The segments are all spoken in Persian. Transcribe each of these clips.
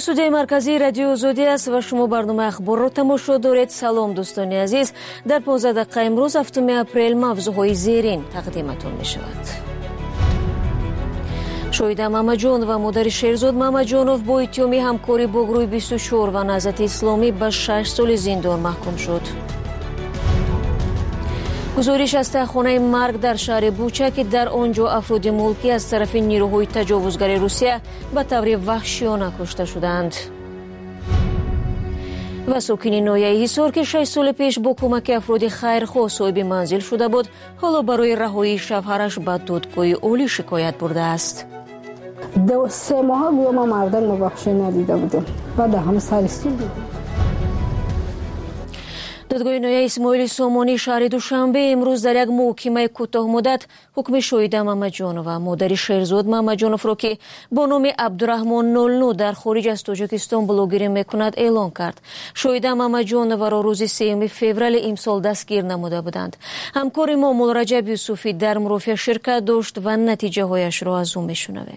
студияи марказии радио Озодӣ аст ва шумо барномаи ахборро тамошо доред. Салом дӯстони азиз. Дар 15 дақиқа имрӯз 7 апрел мавзӯъҳои зерин тақдиматон мешавад. шоҳида Мамаҷон ва модари Шерзод Мамаҷонов бо иттиҳоми ҳамкорӣ бо гурӯҳи 24 ва Наҳзати Исломӣ ба 6 соли зиндон маҳкум шуд. гузориш аз таҳхонаи марг дар шаҳри Буча ки дар он ҷо афроди мулкӣ аз тарафи нирӯҳои таҷовузгари Русия ба таври ваҳшиёна кушта шуданд. ва сокини ноҳияи Ҳисор ки 6 соли пеш бо кӯмаки афроди хайрхоҳ соҳиби манзил шуда буд, ҳоло барои раҳоии шавҳараш ба додгоҳи олӣ шикоят бурдааст. 3 ماه گویا ما مردان مبخشی ندیده بودیم. بعد همه سر سول دیدیم. додгоҳи ноҳияи Исмоили Сомонӣ шаҳри Душанбе имрӯз дар як муҳокимаи кӯтоҳмуддат ҳукми шоҳида Мамаҷонова модари Шерзод Мамаҷоновро ки бо номи Абдураҳмон 00 дар хориҷ аз Тоҷикистон блогерӣ мекунад эълон кард. шоҳида Мамаҷоноваро рӯзи 3 феврали имсол дастгир намуда буданд. ҳамкори мо Мулраҷаб Юсуфӣ дар мурофиа ширкат дошт ва натиҷаҳояшро аз ӯ мешунавем.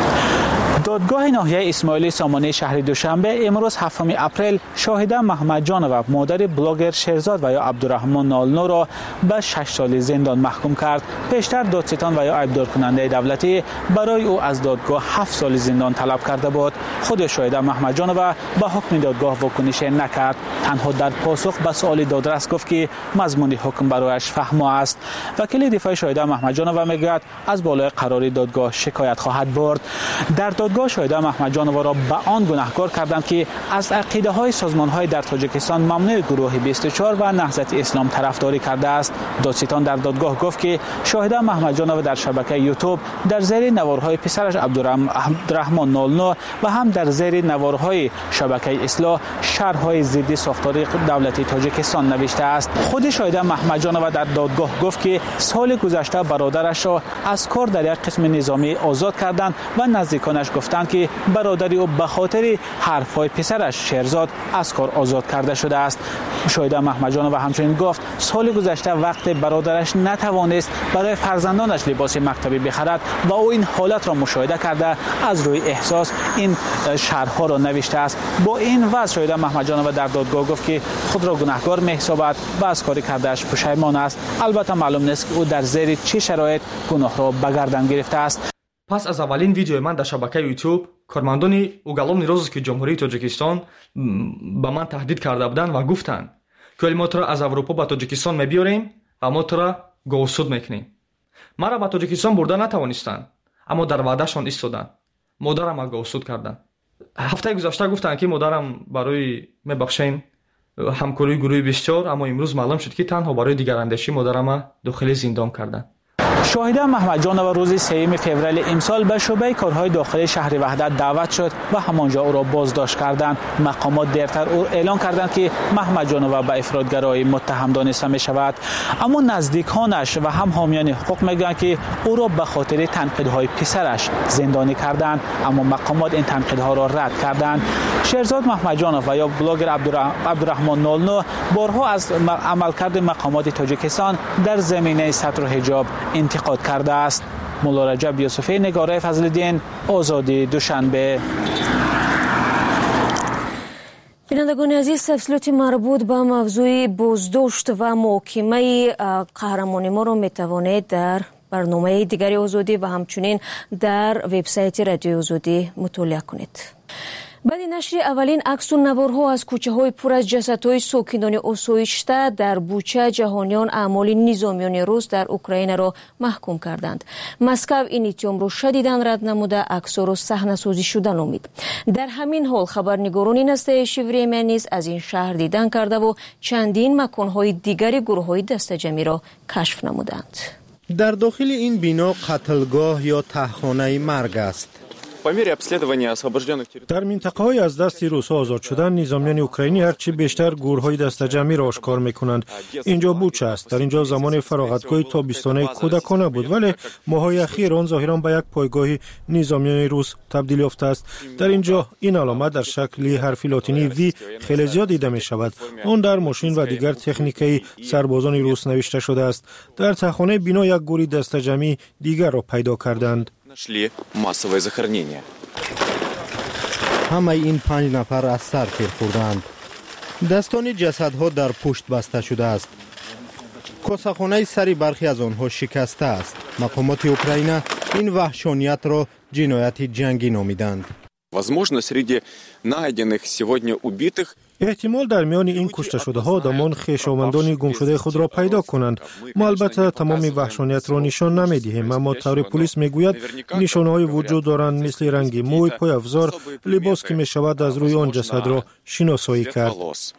دادگاه ناحیه اسماعیلی سامانی شهر دوشنبه امروز 7 اپریل شاهده محمدجانова مادر بلاگر شیرزاد و یا عبدالرحمن 00 را به 6 سال زندان محکوم کرد. پیشتر دادستان و یا عیبدار کننده دولتی برای او از دادگاه 7 سال زندان طلب کرده بود. خود شاهده محمدجانova به حکم دادگاه واکنش نکرد. تنها در پاسخ به سوال دادرس گفت که مضمون حکم برایش فهمو است. وکیل دفاع شاهده محمدجانova میگوید از بالای قراری دادگاه شکایت خواهد برد. در دادگاه شاهده محمدجانova را به آن گناهکار کردند که از عقیده های سازمان های در تاجیکستان ممنوع گروه 24 و نهضت اسلام طرفداری کرده است. دادستان در دادگاه گفت که شاهده محمدجانova در شبکه یوتیوب در زیر نوارهای پسرش عبدالرحمن 00 و هم در زیر نوارهای شبکه اصلاح شرح‌های ضد ساختار دولتی تاجیکستان نوشته است. خود شاهده محمدجانova در دادگاه گفت که سال گذشته برادرش را از کار در یک قسم نظامی آزاد کردند و نزدیکانش گفتند که برادری او به خاطر حرف‌های پسرش شیرزاد از کار آزاد کرده شده است. شاهده محمدجانova همچنین گفت سال گذشته وقت برادرش نتوانست برای فرزندانش لباس مکتبی بخرد و او این حالت را مشاهده کرده از روی احساس این شرح‌ها را نوشته است. با این وضع شاهده محمدجانova در دادگاه گفت که خود را گناهکار می‌حسابد و از کاری کرده‌اش پشیمان است. البته معلوم نیست که او در زیر چه شرایط گناه را به گردن گرفته است. پس از اولین ویدیوی من در شبکه یوتیوب کارمندان уголовный розыск جمهوری تاجیکستان به من تهدید کرده بودند و گفتند که ما تو را از اروپا به تاجیکستان می‌بیاریم و ما تو را گوسود می‌کنیم. مرا به تاجیکستان برده نتوانستند، اما در وعدهشان ایستادند. مادرم گوسود کردند. هفته گذشته گفتند که مادرم برای میبخشین همکاری گروه 24، اما امروز معلوم شد که تنها برای دیگراندیشی مادرم داخل زندان کردند. شاهده محمدجانova روز 3 فوریه امسال به شعبه کارهای داخلی شهر وحدت دعوت شد و همانجا او را بازداشت کردند. مقامات دیرتر او اعلان کردند که محمدجانova به افراطگرایی متهم دانسته می شود، اما نزدیکانش و هم حامیان حقوق میگویند که او را به خاطر تنقیدهای پسرش زندانی کردند، اما مقامات این تنقیدها را رد کردند. شیرزاد محمدجانova یا بلاگر عبدالرحمن 00 بارها از عملکرد مقامات تاجیکستان در زمینه ستر حجاب انتقاد کرده است. مولارجب یوسفی، نگاره فضل‌الدین، آزادی، دوشنبه. بینندگان عزیز، تفصیلات مربوط به موضوع بازداشت و محاکمه قهرمان ما را میتوانید در برنامه دیگری آزادی و همچنین در وبسایت رادیو آزادی مطالعه کنید. بعد نشر اولین عکس و نوارها از کوچه‌های پر از جسدهای ساکنان آسایشته در بوچه، جهانیان اعمال نظامیان روس در اوکراین را محکوم کردند. مسکو این اتهام را شدیداً رد نموده عکس‌ها را صحنه‌سازی شده نامید. در همین حال خبرنگاران نستعلیق ورمیا نیز از این شهر دیدن کرده و چندین مکان‌های دیگری گروه‌های دستجمعی را کشف نمودند. در داخل این بنا قتلگاه یا تهخانه مرگ است. در منطقه‌های از دست روس‌ها آزاد شدن، نظامیان اوکراینی هرچی بیشتر گورهای دستجمعی را آشکار می‌کنند. اینجا بوچه است. در اینجا زمان فراغتگاه تابستانه کودکانه بود، ولی ماه‌های اخیر آن ظاهراً به یک پایگاه نظامیان روس تبدیل یافته است. در اینجا این علامت در شکل حرف لاتینی وی خیلی زیاد دیده می‌شود. آن در ماشین و دیگر تکنیکی سربازان روس نوشته شده است. در تهخانه بنا یک گوری دستجمعی دیگر را پیدا کردند. Нашли массовое захоронение. همه این 5 نفر از سر تیر خوردند. دستان جسدها در پشت بسته شده است. کاسه‌خانه سری برخی از آنها شکسته است. مقامات اوکراین این وحشانیت را جنایت جنگی نامیدند. احتمال در میان این کشته شده ها آدمان خویشاوندان گم شده خود را پیدا کنند. ما البته تمام وحشانیت را نشان نمیدهیم، اما طور پلیس میگوید نشانه های وجود دارند، مثل رنگ موی، پای افزار، لباس که می شود از روی آن جسد را شناسایی کرد.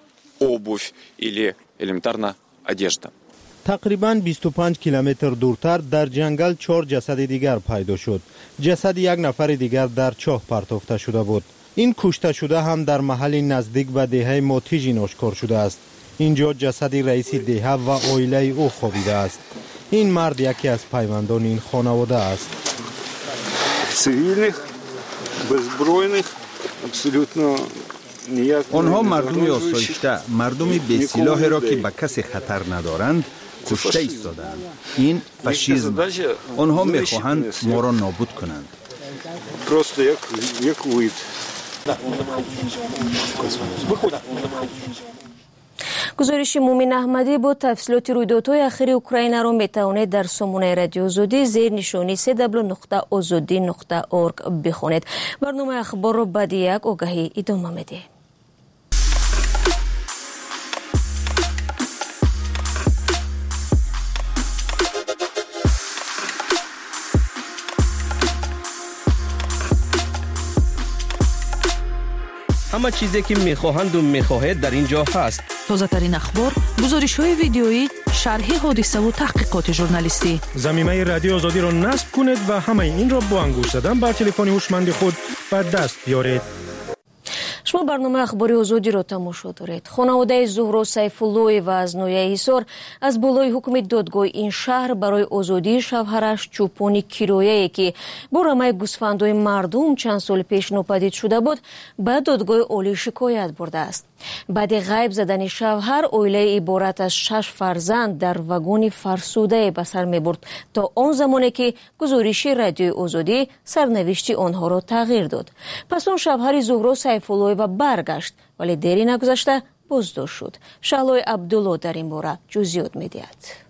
تقریباً 25 کیلومتر دورتر در جنگل 4 جسد دیگر پیدا شد. جسد یک نفر دیگر در چاه پرتافته شده بود. این کشته شده هم در محل نزدیک به دهه ماتیژین آشکار شده است. اینجا جسد رئیس دهه و عائله او خوابیده است. این مرد یکی از پیوندان این خانواده است. آنها مردم آسایشته، مردم بی سلاح را که به کسی خطر ندارند کشته ایستادند. این فاشیسم. آنها میخواهند ما را نابود کنند. گزارش مومن احمدی با تفصیلات رویدادهای اخیر اوکراین را میتوانید در سامانه رادیو آزادی زیر نشانی www.azadi.org بخوانید. برنامه اخبار را بعد یک آگهی ادامه می‌دهیم. همه چیزی که میخواهند و میخواهید در اینجا هست. تازه ترین اخبار، گزارش های ویدیویی، شرح حادثه و تحقیقات ژورنالیستی. ضمیمه رادیو آزادی را نصب کنید و همه این را با انگشت زدن بر تلفن هوشمند خود به دست بیارید. شما برنامه اخباری آزادی را تماشا دارید. خانواده زهرا سیف‌اللهی و از نویه حصار از بالای حکم دادگاه این شهر برای آزادی شوهرش چوپان کیرویه‌ای که با رمه گوسفندهای مردم چند سال پیش ناپدید شده بود به دادگاه عالی شکایت برده است. بعد غیب زدن شوهر، عائله عبارت از 6 فرزند در واگن فرسوده به سر می‌برد تا آن زمانی که گزارش رادیو آزادی سرنوشت آنها را تغییر داد. پس اون شوهر زهرا سیف‌اللهی و برگشت، ولی دیری نگذشته بازداشت شد. شهلای عبدالله در این باره جزئیات می‌دهد.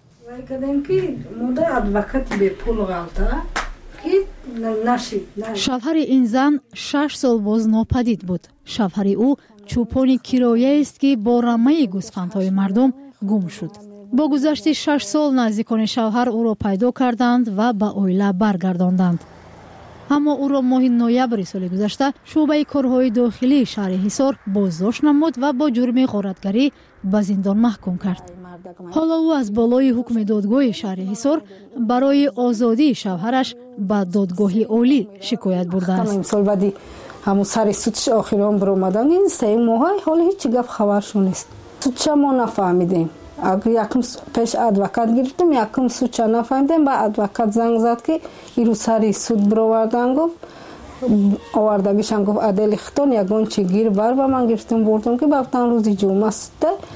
شوهر این زن 6 سال باز ناپدید بود. شوهر او چوپان کیرویه است که با رمه گوسفندهای مردم گم شد. با گذشت 6 سال نزدیکان شوهر او را پیدا کردند و به عائله برگرداندند. اما او را ماه نوامبر سال گذشته شعبه کارهای داخلی شهر حصار بازداشت نمود و با جرم غارتگری به زندان محکوم کرد. حالا او از بالای حکم دادگاه شهر حصار برای آزادی شوهرش به دادگاه عالی شکایت برده است. همون سر سودش آخرام برآمدن این 3 ماه حالا هیچ گپ خبرشو نیست. سودش ما نفهمیدیم. اگر یکم پیش ادوکات گرفتیم، یکم سودش نفهمیدیم. با ادوکات زنگ زد که این سر سود برآوردن، گفت آوردگیشان گفت عدل ختون یگون چی گیر بر با من گرفتیم بردم که بفتن روزی جمعه است.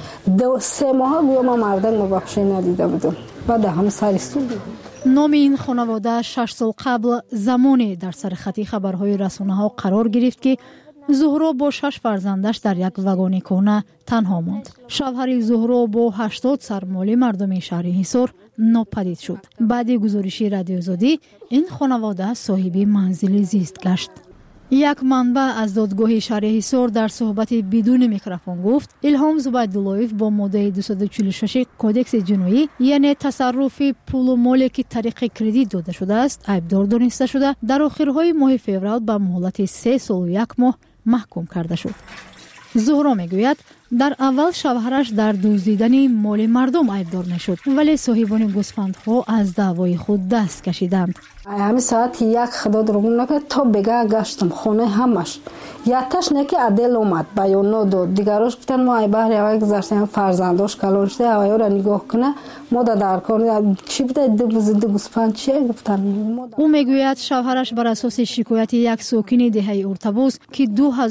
3 ماه گویا ما مردن مبخشی ندیده بودم. بعد هم سر سود دیدیم. نام این خانواده 6 سال قبل زمانی در سر خط خبرهای رسانه‌ها قرار گرفت که زهرا با 6 فرزندش در یک واگن کهنه تنها ماند. شوهر زهرا با 80 سرمایه مردم شهر حصار ناپدید شد. بعد گزارش رادیو آزادی این خانواده صاحب منزل زیست گشت. یک منبع از دادگاه شهر حصار در صحبت بدون میکروفون گفت الهام زبیداللهیف با ماده 246 کودکس جنایی، یعنی تصرف پول و مالی که طریق کردیت داده شده است، عیبدار دانسته شده در آخرهای ماه فوریه به مهلت 3 سال و 1 ماه محکوم کرده شد. زهرا میگوید در اول شوهرش در دزدیدن مال مردم عیبدار نشد، ولی صاحبان گوسفندها از دعوای خود دست کشیدند. همین ساعت 1 خدا درگم نکرد تا بگه گشتم خونه همش. یکتش نه که عدل اومد بیان داد، دیگراش گفتن ما ای بهر اوای گذاشتیم فرزنداش کلانشته اوای را نگاه کنه ما در کار چی بده دو گوسفند چیه گفتن. او میگوید شوهرش بر اساس شکایت یک ساکن دهه ارتباط که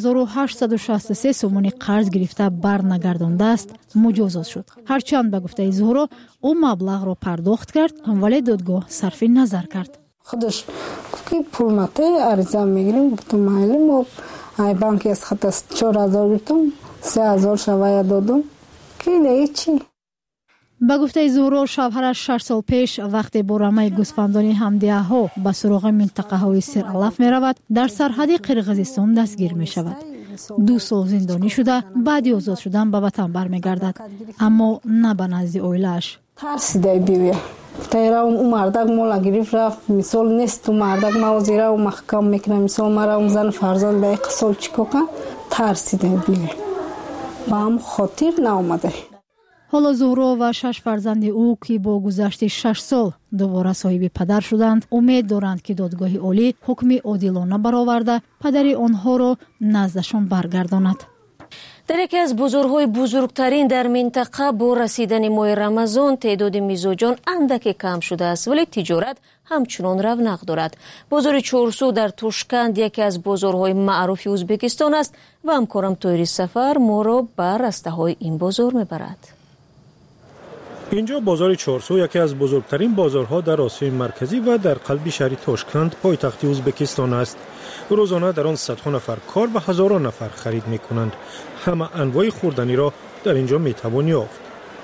2863 سومانی قرض گرفته برنگردانده است مجازات شد. هرچند به گفته زهرا او مبلغ را پرداخت کرد ولی دادگاه صرف نظر کرد. خودش که پول نته عرضه میگیریم گفتم مایلی ما ای بانکی از خط 4000 گرفتم 3000 شویه دادم که دیگه چی. با گفته زهرا شوهرش 6 سال پیش وقتی با رمه گوسفندان همدیه ها به سراغ منطقه های سرعلف می رود در سرحد قرقیزستان دستگیر می شود. 2 سال زندانی شده بعدی آزاد شدن به وطن برمیگردد اما نه به نزد اویلش. ترسیده بیویه تیرا اون مردک مولا گرفت رفت مثال نیست اون مردک ما زیرا و محکم میکنه مثال مرا اون زن فرزند به یک سال چیکو کن ترسیده بیویه با هم خاطر نامده. حالا زهرا و 6 فرزند او که با گذشت 6 سال دوباره صاحب پدر شدند امید دارند که دادگاه عالی حکم عادلانه برآورده پدری آنها را نزدشان برگرداند. در یکی از بازارهای بزرگترین در منطقه با رسیدن ماه رمضان تعداد میزوجان اندکی کم شده است ولی تجارت همچنان رونق دارد. بازار چورسو در توشکند یکی از بازارهای معروف ازبکستان است و همکارم طاهری سفر ما را به رسته‌های این بازار میبرد. اینجا بازار چورسو یکی از بزرگترین بازارها در آسیای مرکزی و در قلب شهر توشکند پایتخت ازبکستان است. روزانه در آن صدها نفر کار و هزاران نفر خرید می‌کنند. همه انواع خوردنی را در اینجا می‌توان یافت.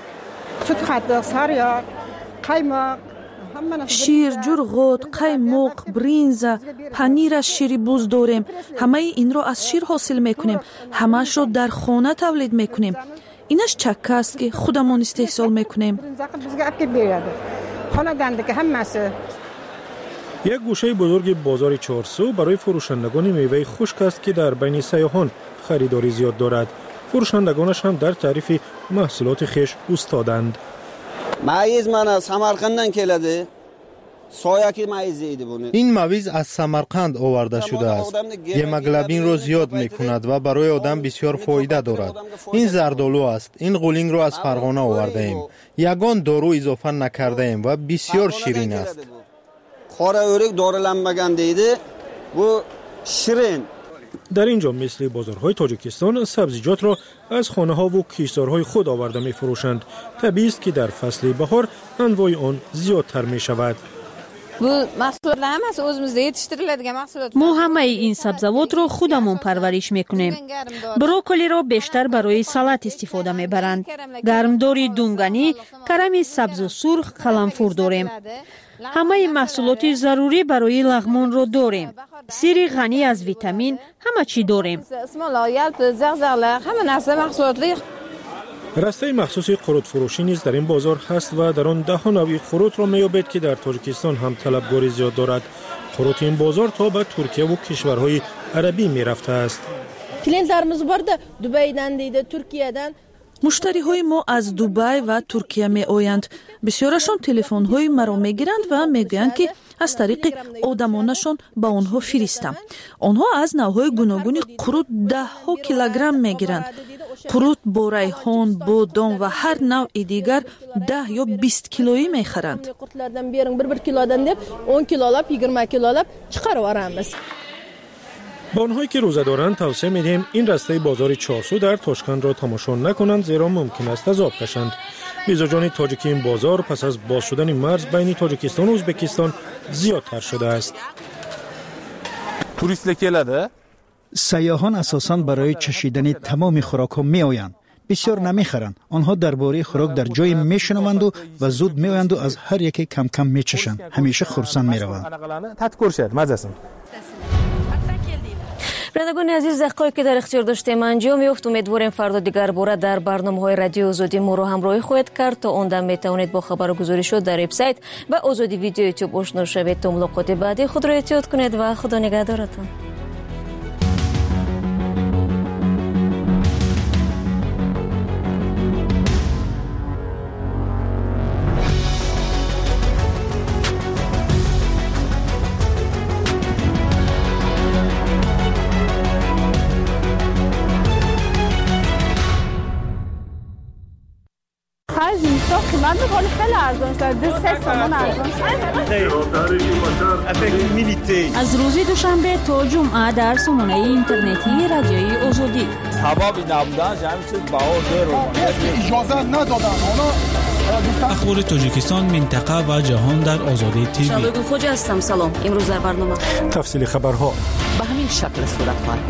شیر، جرغوت، قیماق، برنز، پنیر از شیر بوز داریم. همه این را از شیر حاصل می‌کنیم. همه‌اش را در خانه تولید می‌کنیم. اینش چکه است که خودمان استحصال میکنیم. یک گوشه بزرگ بازار چورسو برای فروشندگان میوه خشک است که در بین سیاحان خریداری زیاد دارد. فروشندگانش هم در تعریف محصولات خویش استادند. مایز من از سمرقندن کلده. این مویز از سمرقند آورده شده است. هموگلوبین را زیاد می کند و برای آدم بسیار فایده دارد. این زردالو است. این قولینگ را از فرغانه آورده ایم. یگان دارو اضافه نکرده ایم و بسیار شیرین است. در اینجا مثل بازارهای تاجیکستان سبزیجات را از خانه ها و کشتزارهای خود آورده می فروشند. طبیعی است که در فصل بهار انواع آن زیادتر می شود. ما همه این سبزوات را خودمون پرورش میکنیم. بروکلی را بیشتر برای سالاد استفاده میبرند. گرمداری دونگانی، کرم سبز و سرخ، قلمفور داریم. همه محصولات ضروری برای لغمان را داریم. سیر غنی از ویتامین، همه چی داریم. رسته مخصوص قروت فروشی نیز در این بازار هست و در آن ده نوع قروت را می‌یابد که در تاجیکستان هم طلبگاری زیاد دارد. قروت این بازار تا به ترکیه و کشورهای عربی می‌رفته است. مشتری های ما از دبی و ترکیه می آیند. بسیارشان تلفن های مرا می گیرند و می گویند که از طریق آدمانشان با آنها فرستم. آنها از نوهای گوناگون قروت 10 کیلوگرم می گیرند. قروت با ریحان، بادام و هر نوع دیگر 10 یا 20 کیلویی می خرند. با آنهایی که روزه دارند توصیه می‌دهیم این رسته بازار چورسو در توشکند را تماشا نکنند زیرا ممکن است عذاب کشند. میزبان تاجیکی این بازار پس از باز شدن مرز بین تاجیکستان و ازبکستان زیادتر شده است. توریست کلاده؟ سیاحان اساساً برای چشیدن تمام خوراک‌ها می‌آیند. بسیار نمی‌خرند. آنها درباره خوراک در جای میشنوند و زود می‌آیند و از هر یکی کم کم می‌چشند. همیشه خرسند می‌روند. بینندگان عزیز، دقایقی که در اختیار داشتیم انجام یافت. امیدواریم فردا دیگر باره در برنامه‌های رادیو آزادی ما رو همراهی خواهید کرد. تا اون دم میتوانید با خبرگزاری شد در وبسایت و آزادی ویدیو یوتیوب آشنا شوید. تا ملاقات بعدی خود را احتیاط کنید و خدا نگهدارتان. من بخوری خیلی ارزان شد. 3 تومان ارزان شد. از روز دوشنبه تا جمعه در سامانه اینترنتی رادیوی آزادی. تبابی نبودن همین چیز باور داره. اجازه ندادن. اخبار تاجیکستان، منطقه و جهان در آزادی تیوی. شادو خوجا هستم. سلام. امروز در برنامه تفصیل خبرها به همین شکل صورت خواهد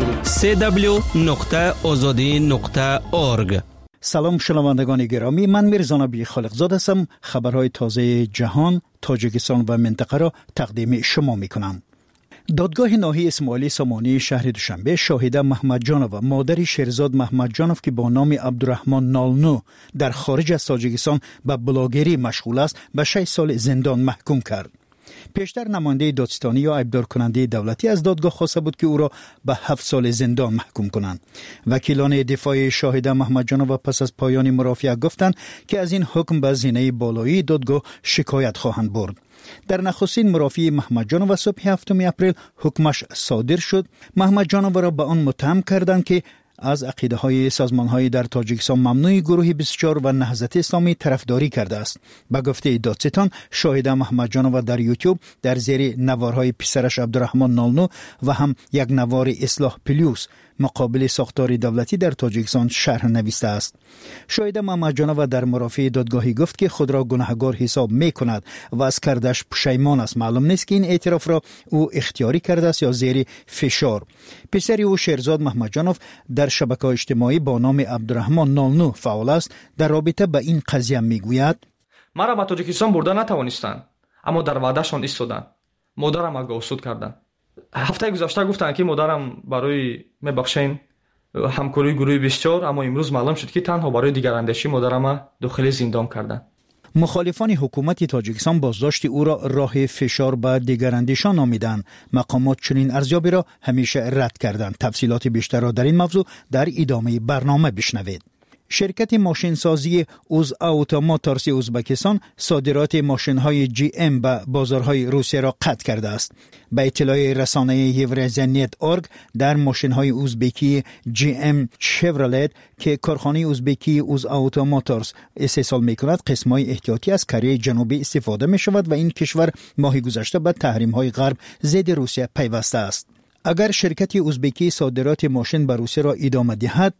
گرفت. www.azadi.org. سلام شنوندگان گرامی، من میرزا نبی خالقزاد هستم. خبرهای تازه جهان، تاجیکستان و منطقه را تقدیم شما میکنم. دادگاه ناحیه اسماعیلی سامانی شهر دوشنبه شاهده محمد جانوف و مادر شهرزاد محمد جانوف که با نام عبدالرحمن نالنو در خارج از تاجیکستان به بلاگری مشغول است به 6 سال زندان محکوم کرد. پیشتر نماینده دادستانی یا ایبدار کننده دولتی از دادگاه خواسته بود که او را به 7 سال زندان محکوم کنند. وکیلان دفاع شاهده محمد جانوف پس از پایان مرافعه گفتند که از این حکم به زینه بالایی دادگاه شکایت خواهند برد. در نخستین مرافعه محمد جانوف صبح 7 اپریل حکمش صادر شد. محمد جانوف را به آن متهم کردند که از عقیده های سازمان های در تاجیکستان ممنوع گروه 24 و نهضت اسلامی طرفداری کرده است. به گفته دادستان، شاهده محمد جانوف در یوتیوب در زیر نوارهای پسرش عبدالرحمن نالنو و هم یک نوار اصلاح پلیوس مقابل ساختار دولتی در تاجیکستان شرح نوشته است. شاهده محمد جانوف در مرافعه دادگاهی گفت که خود را گناهکار حساب می کند و از کردش پشیمان است. معلوم نیست که این اعتراف را او اختیاری کرده است یا زیر فشار. پسر او شهرزاد محمد جانوف در شبکه اجتماعی با نام عبدالرحمن نالنو فعال است. در رابطه با این قضیه میگوید: مرا به تاجیکستان برده نتوانستند، اما در وعدهشان ایستادند. مادرم را گوسود کردند. هفته گذشته گفتند که مادرم برای میبخشین همکاری گروه 24، اما امروز معلوم شد که تنها برای دیگراندیشی مادرم داخل زندان کردند. مخالفان حکومت تاجیکستان بازداشت او را راه فشار به دیگراندیشان نامیدند. مقامات چنین ارزیابی را همیشه رد کردند. تفصیلات بیشتر را در این موضوع در ادامه برنامه بشنوید. شرکت ماشینسازی اوز آوتو موتورز ازبکستان صادرات ماشین‌های جی ام به بازارهای روسیه را قطع کرده است. به اطلاع رسانه یورزنیت.org در ماشین‌های ازبکی جی ام شفرولت که کارخانه ازبکی اوز آوتو موتورز استحصال می‌کند، قسم‌های احتیاطی از کره جنوبی استفاده می‌شود و این کشور ماه گذشته به تحریم‌های غرب ضد روسیه پیوسته است. اگر شرکت ازبکی صادرات ماشین به روسیه را ادامه دهد،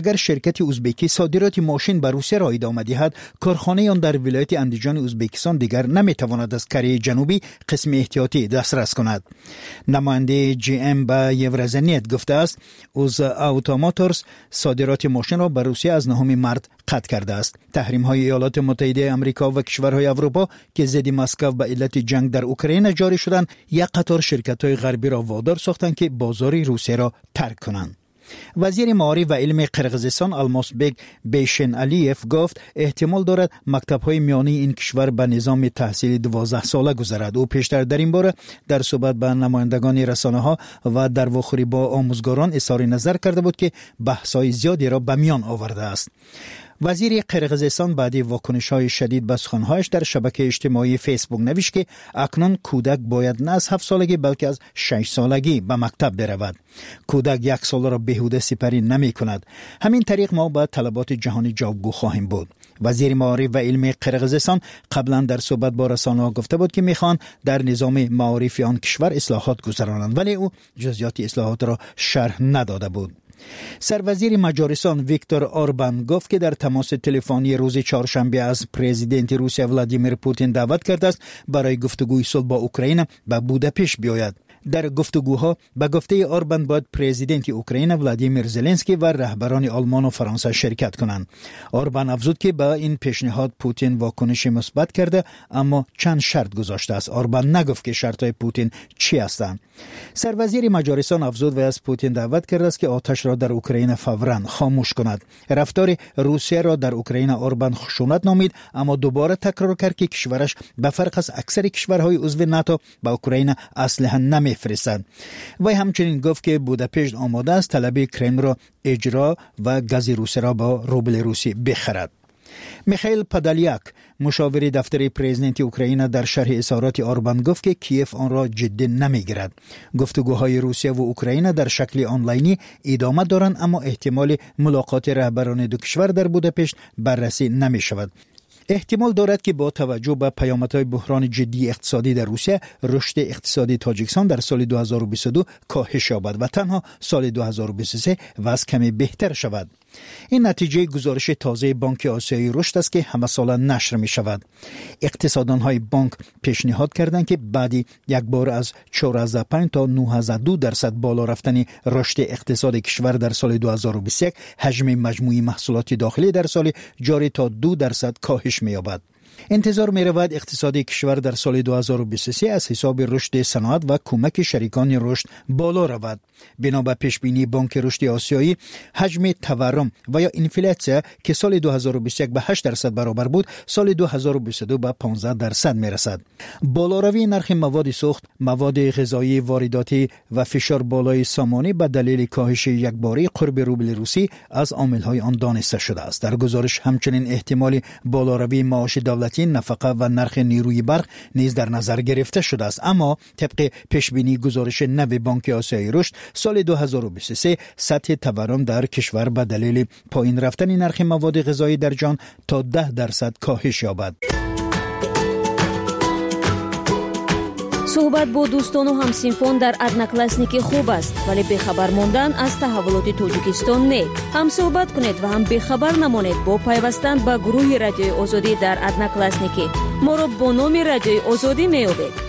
کارخانه آن در ولایت اندیجان ازبکستان دیگر نمیتواند از کره جنوبی قسم احتیاطی دسترس کند. نماینده جی ام به یورزنیت گفته است اوز آوتو موتورز صادرات ماشین را به روسیه از 9 مارس قطع کرده است. تحریم های ایالات متحده آمریکا و کشورهای اروپا که ضد مسکو به علت جنگ در اوکراین جاری شدند، یک قطار شرکت‌های غربی را وادار ساختند که بازار روسیه را ترک کنند. وزیر معارف و علم قرقیزستان الماسبک بیشن علیف گفت احتمال دارد مکتب‌های میانی این کشور به نظام تحصیل 12 ساله گذرد. او پیشتر در این باره در صحبت با نمایندگان رسانه‌ها و در واخوری با آموزگاران اظهار نظر کرده بود که بحث‌های زیادی را به میان آورده است. وزیر قرقیزستان بعد واکنش‌های شدید به سخن‌هایش در شبکه اجتماعی فیسبوک نوشت که اکنون کودک باید نه از 7 سالگی بلکه از 6 سالگی به مکتب برود. کودک 1 سال را بیهوده سپری نمی‌کند. همین طریق ما با طلبات جهانی جوابگو خواهیم بود. وزیر معارف و علم قرقیزستان قبلا در صحبت با رسانه‌ها گفته بود که می‌خواهند در نظام معارفی آن کشور اصلاحات گذرانند، ولی او جزئیات اصلاحات را شرح نداده بود. سروزیر مجارستان ویکتور اوربان گفت که در تماس تلفنی روز چهارشنبه از پرزیدنت روسیه ولادیمیر پوتین دعوت کرده است برای گفتگوی صلح با اوکراین به بوداپشت بیاید. در گفتگوها به گفته اوربان باید پرزیدنت اوکراین ولادیمیر زلنسکی و رهبران آلمان و فرانسه شرکت کنند. اوربان افزود که با این پیشنهاد پوتین واکنش مثبت کرده، اما چند شرط گذاشته است. اوربان نگفت که شرطهای پوتین چی هستند. سروزیر مجارستان افزود و از پوتین دعوت کرده است که آتش را در اوکراین فوراً خاموش کند. رفتار روسیه را در اوکراین اوربان خشونت نامید، اما دوباره تکرار کرد که کشورش به فرق از اکثر کشورهای عضو ناتو به اوکراین اسلحه نمیفرستد. و همچنین گفت که بوداپشت آماده است طلب کرملین را اجرا و گاز روسیه را با روبل روسی بخرد. میخائیل پادالیاک مشاور دفتر پرزیدنت اوکراین در شرح اظهارات اوربان گفت که کیف آن را جدی نمیگیرد. گفتگوهای روسیه و اوکراین در شکل آنلاینی ادامه دارند، اما احتمال ملاقات رهبران دو کشور در بوداپشت بررسی نمی شود. احتمال دارد که با توجه به پیامدهای بحران جدی اقتصادی در روسیه، رشد اقتصادی تاجیکستان در سال 2022 کاهش یابد و تنها سال 2023 وضع کمی بهتر شود. این نتیجه گزارش تازه بانک آسیایی رشد است که همه ساله نشر می شود. اقتصاددان های بانک پیشنهاد کردند که بعدی یک بار از 4.5 تا 9.2% بالا رفتن رشد اقتصاد کشور در سال 2021 حجم مجموعی محصولات داخلی در سال جاری تا 2% کاهش می یابد. انتظار می رود اقتصاد کشور در سال 2023 از حساب رشد صنعت و کمک شریکان رشد بالا رود. بنا به پیش بینی بانک رشد آسیایی، حجم تورم و یا انفلاسیون که سال 2021 به 8% برابر بود، سال 2022 به 15% می رسد. بالاروی نرخ مواد سوخت، مواد غذایی وارداتی و فشار بالای سامانه به دلیل کاهش یکباره قرب روبل روسی از عامل‌های آن دانسته شده است. در گزارش همچنین احتمال بالاروی معاش دولتی، نفقه و نرخ نیروی برق نیز در نظر گرفته شده است. اما طبق پیشبینی گزارش نو بانک آسیایی رشد، سال 2023 سطح تورم در کشور به دلیل پایین رفتن نرخ مواد غذایی در جهان تا 10% کاهش یابد. صحبت با دوستان و همسینفان در ادناکلاسنیک خوب است، ولی بخبر موندن از تحولات تاجیکستان نه. هم صحبت کنید و هم بخبر نمانید با پیوستن به گروه رادیوی آزادی در ادناکلاسنیک. ما را با نام رادیوی آزادی می‌یابید.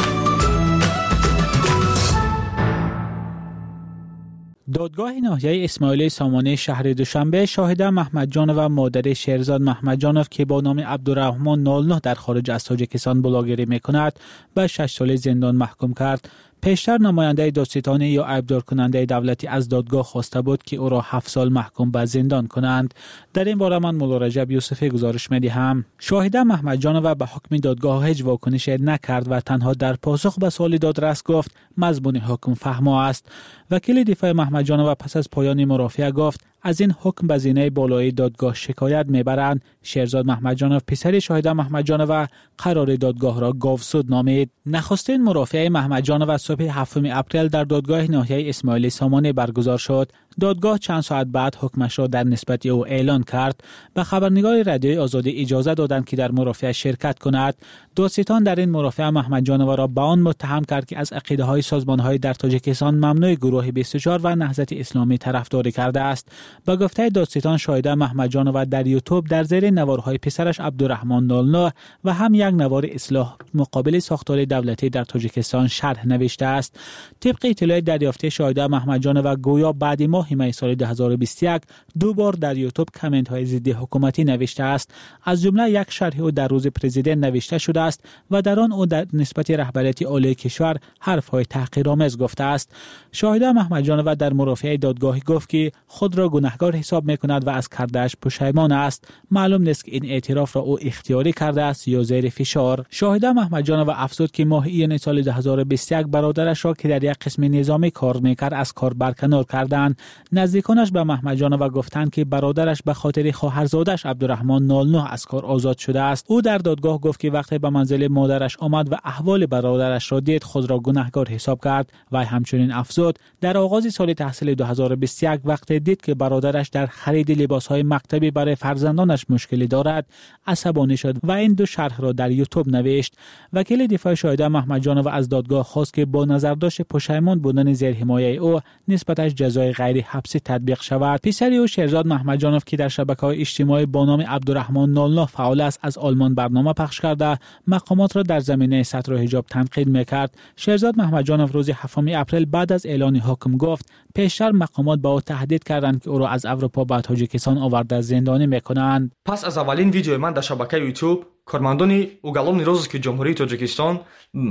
دادگاه ناحیه اسماعیلی سامانه شهر دوشنبه شاهده محمدجان و مادر شهرزاد محمدجانوف که با نام عبدالرحمن 09 در خارج از تاجیکستان بلاگری میکند به 6 سال زندان محکوم کرد. پیشتر نماینده دادستانی یا عیبدار کننده دولتی از دادگاه خواسته بود که او را 7 سال محکوم به زندان کنند. در این باره من مولا رجب یوسفی گزارش می‌دهم. شاهده محمدجانوف به حکم دادگاه هیچ واکنشی نکرد و تنها در پاسخ به سوال دادرس گفت مضمون حکم فهما است. وکیل دفاع محمدجانوف پس از پایان مرافعه گفت از این حکم به زینه بالای دادگاه شکایت میبرند. شهرزاد محمدجانوف پسر شاهده محمدجانوف قرار دادگاه را گاوسود نامید. نخستین مرافعه محمدجانوف صبح 7 اپریل در دادگاه ناحیه اسماعیلی سامانه برگزار شد. دادگاه چند ساعت بعد حکمش را در نسبت او اعلان کرد. به خبرنگار رادیوی آزادی اجازه دادند که در مرافعه شرکت کند. دادستان در این مرافعه محمدجانوف را به آن متهم کرد که از عقیده‌های سازمان‌های در تاجیکستان ممنوع گروه 24 و نهضت اسلامی طرفداری کرده است. با گفته دادستان شاهده محمدجانوف در یوتیوب در زیر نوارهای پسرش عبدالرحمن 09 و هم یک نوار اصلاح مقابل ساختار دولتی در تاجیکستان شرح نوشته است. طبق اطلاع دریافته شاهده محمدجانوف گویا بعد ماه می سال 2021 دو بار در یوتیوب کامنت های ضد حکومتی نوشته است. از جمله یک شرح او در روز پرزیدنت نوشته شده است و در آن او در نسبت رهبریت عالی کشور حرف های تحقیرآمیز گفته است. شاهده محمدجانوف در مرافعه دادگاهی گفت که خود را گناهکار حساب می کند و از کرده‌اش پشیمان است. معلوم نیست که این اعتراف را او اختیاری کرده است یا زیر فشار. شاهده محمدجانوف افزود که ماه ایون سال 2021 برادرش را که در یک قسم نظامی کار میکرد از کار برکنار کردند. نزدیکانش به محمدجانوف گفتند که برادرش به خاطر خواهرزادش عبدالرحمن 09 از کار آزاد شده است. او در دادگاه گفت که وقتی به منزل مادرش آمد و احوال برادرش را دید خود را گناهکار حساب کرد و همچنین افزود در آغاز سال تحصیل 2021 وقتی دید که برادرش در خرید لباسهای مکتبی برای فرزندانش مشکلی دارد عصبانی شد و این دو شرح را در یوتیوب نوشت. وکیل دفاع شاهده محمدجانوف از دادگاه خواست که با نظرداشت پشیمان بودن زیر حمایه او نسبتش جزای غیر حبسی تطبیق شود. پسر او شهرزاد محمدجانوف که در شبکه‌های اجتماعی با نام عبدالرحمن 09 فعال است از آلمان برنامه پخش کرده مقامات را در زمینه ستر و حجاب تنقید می‌کرد. شهرزاد محمدجانوف روز 7 اپریل بعد از اعلان حکم گفت پیشتر مقامات با او تهدید کردند که او را از اروپا به تاجیکستان آورده زندانی می‌کنند. پس از اولین ویدیوی من در شبکه یوتیوب کارمندان уголовной розыски جمهوری تاجیکستان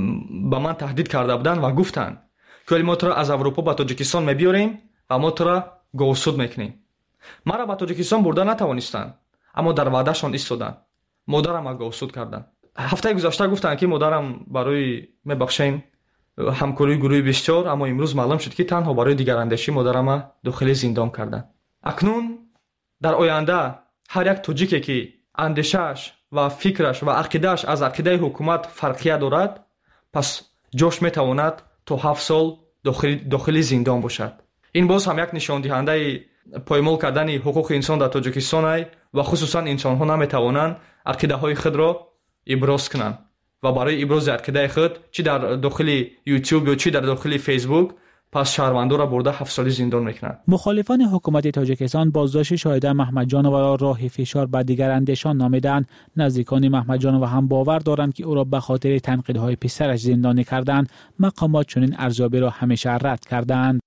به من تهدید کرده بودند و گفتند که ما تو را از اروپا به تاجیکستان می‌بریم و ما تو را گاوسود می‌کنیم. مرا به تاجیکستان برده نتوانستند، اما در وعدهشان ایستادند. مادرم گاوسود کردند. هفته گذشته گفتند که مادرم برای میبخشین همکاری گروه 24، اما امروز معلوم شد که تنها برای دیگراندیشی مادرم داخل زندان کردند. اکنون در آینده هر یک تاجیکی که اندیشش و فکرش و عقیدهش از عقیده حکومت فرقیت دارد پس جاش میتواند تا 7 سال داخل زندان باشد. این باز هم یک نشان دهنده پایمال کردن حقوق انسان در تاجیکستان است و خصوصا انسان ها نمیتوانند عقیده های خود را ابراز کنند و برای ابراز عقیده خود چی در داخل یوتیوب یا چی در داخل فیسبوک پس شهروندان را برده 7 سالی زندان میکنند. مخالفان حکومت تاجیکستان بازداشت شاهده محمد جانو را راه فشار به دیگر اندیشان نامیدند. نزدیکان محمد جانو هم باور دارند که او را به خاطر تنقیدهای پسرش زندانی کردند. مقامات چنین ارزیابی را همیشه رد کردند.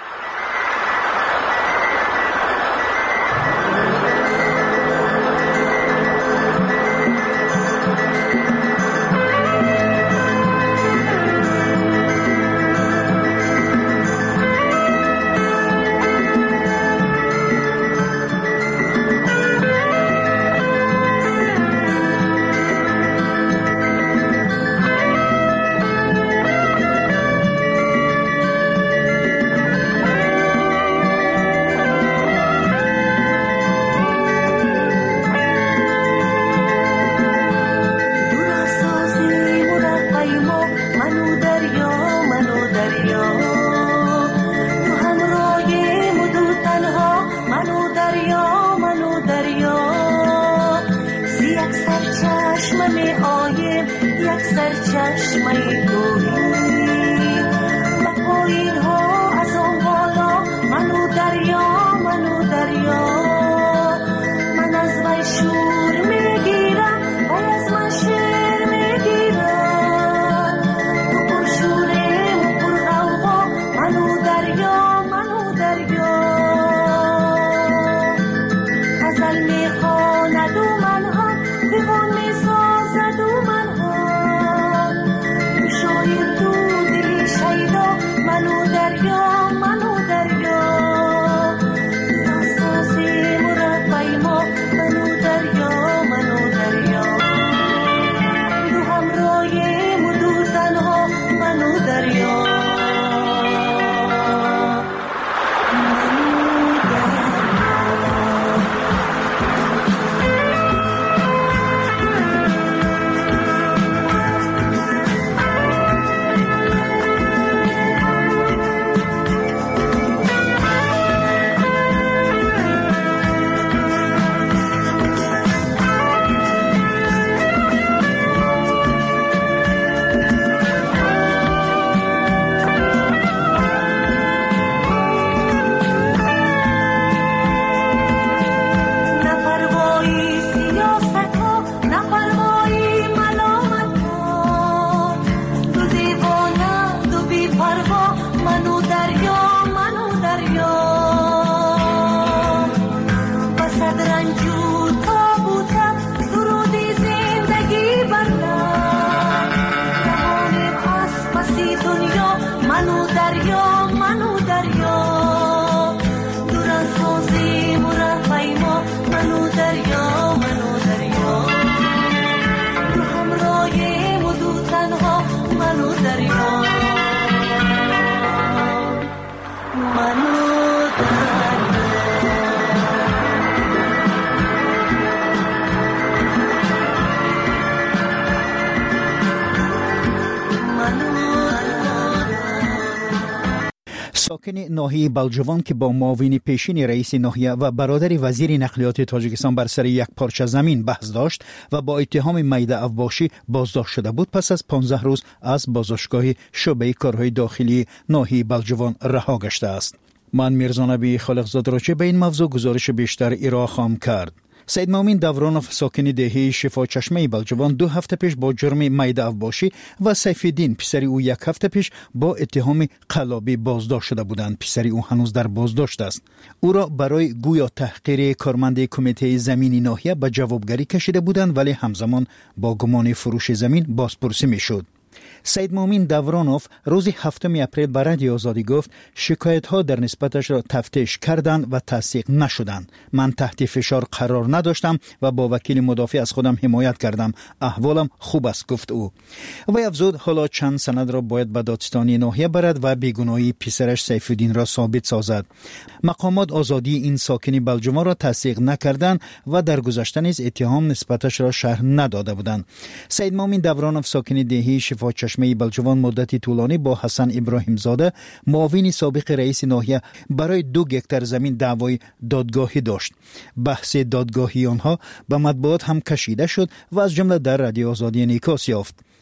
ساکن ناحیه بلجوان که با معاون پیشین رئیس ناحیه و برادر وزیر نقلیات تاجیکستان بر سر یک پارچه زمین بحث داشت و با اتهام میده افباشی بازداشت شده بود، پس از 15 روز از بازداشتگاه شعبه کارهای داخلی ناحیه بلجوان رها گشته است. من میرزا نبی خالقزاده را به این موضوع گزارش بیشتر ارائه خواهم کرد. سید مومن دورانوف ساکن دهه شفا چشمه بلجوان 2 هفته پیش با جرم میده افباشی و سیفالدین پسری او 1 هفته پیش با اتهام قلابی بازداشت شده بودند. پسری او هنوز در بازداشت است. او را برای گویا تحقیر کارمند کمیته زمینی ناحیه به جوابگری کشیده بودند، ولی همزمان با گمان فروش زمین بازپرسی میشد. سید مومن دورانوف روز 7 اپریل به رادیو آزادی گفت شکایت ها در نسبتش را تفتیش کردند و تصدیق نشدند. من تحت فشار قرار نداشتم و با وکیل مدافع از خودم حمایت کردم. احوالم خوب است، گفت او. و افزود حالا چند سند را باید به دادستانی ناحیه برد و بیگناهی پسرش سیفالدین را ثابت سازد. مقامات آزادی این ساکن بلجوان را تصدیق نکردند و در گذشته نیز اتهام نسبتش را شرح نداده بودند. سید مومن دورانوف ساکن دهه شفا چشمه بلجوان مدتی طولانی با حسن ابراهیم زاده معاون سابق رئیس ناحیه برای 2 هکتار زمین دعوای دادگاهی داشت. بحث دادگاهی آنها به مطبوعات هم کشیده شد و از جمله در رادیو آزادی انعکاس یافت.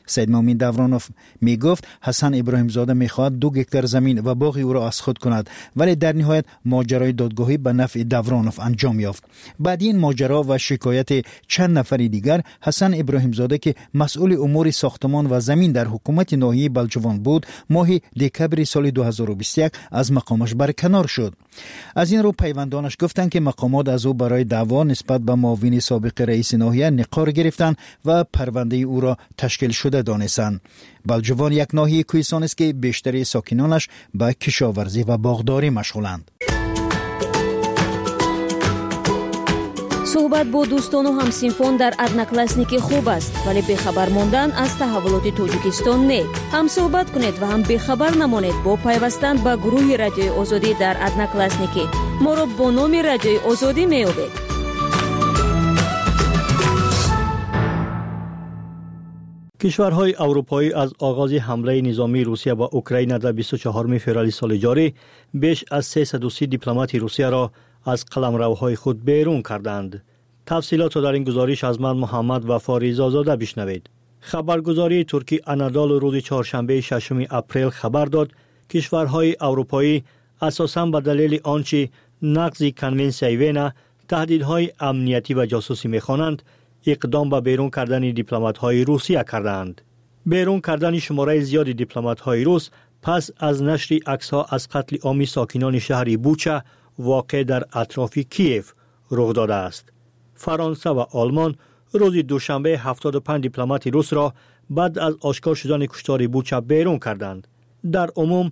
سید مومن دورانوف میگفت حسن ابراهیم زاده میخواهد 2 هکتار زمین و باغ او را از خود کند، ولی در نهایت ماجرای دادگاهی به نفع دورانوف انجام یافت. بعد این ماجرا و شکایت چند نفر دیگر، حسن ابراهیم زاده که مسئول امور ساختمان و زمین در حکومت ناحیه بلجوان بود، ماه دکبر سال 2021 از مقامش برکنار شد. از این رو پیوندانش گفتند که مقامات از او برای دعوا نسبت به معاون سابق رئیس ناحیه نقار گرفتند و پرونده او را تشکیل شده دانستند. بلجوان یک ناحیه کوهستان است که بیشتر ساکنانش به کشاورزی و باغداری مشغولند. صحبت با دوستان و همسینفون در ادناکلاسنیکی خوب است، ولی بخبر ماندن از تحولات تاجیکستان نه. هم صحبت کنید و هم بخبر نمانید با پیوستن به گروه رادیوی آزادی در ادناکلاسنیکی. ما را با نام رادیوی آزادی می‌یابید. کشورهای اروپایی از آغاز حمله نظامی روسیه به اوکراین در 24 فوریه سال جاری بیش از 330 دیپلمات روسیه را از قلمروهای خود بیرون کردند. تفصیلات را در این گزارش از من محمد وفاری زازاده بشنوید. خبرگزاری ترکی آنادولو روز چهارشنبه 6 اپریل خبر داد کشورهای اروپایی اساساً به دلیل آنچه نقض کنونسیون وین تهدیدهای امنیتی و جاسوسی می‌خوانند اقدام به بیرون کردن دیپلمات‌های روسیه کردند. بیرون کردن شماره زیادی دیپلمات‌های روس پس از نشر عکس‌ها از قتل عام ساکنان شهر بوچا واقع در اطراف کیف رخ داده است. فرانسه و آلمان روز دوشنبه 75 دیپلمات روس را بعد از آشکار شدن کشتار بوچا بیرون کردند. در عموم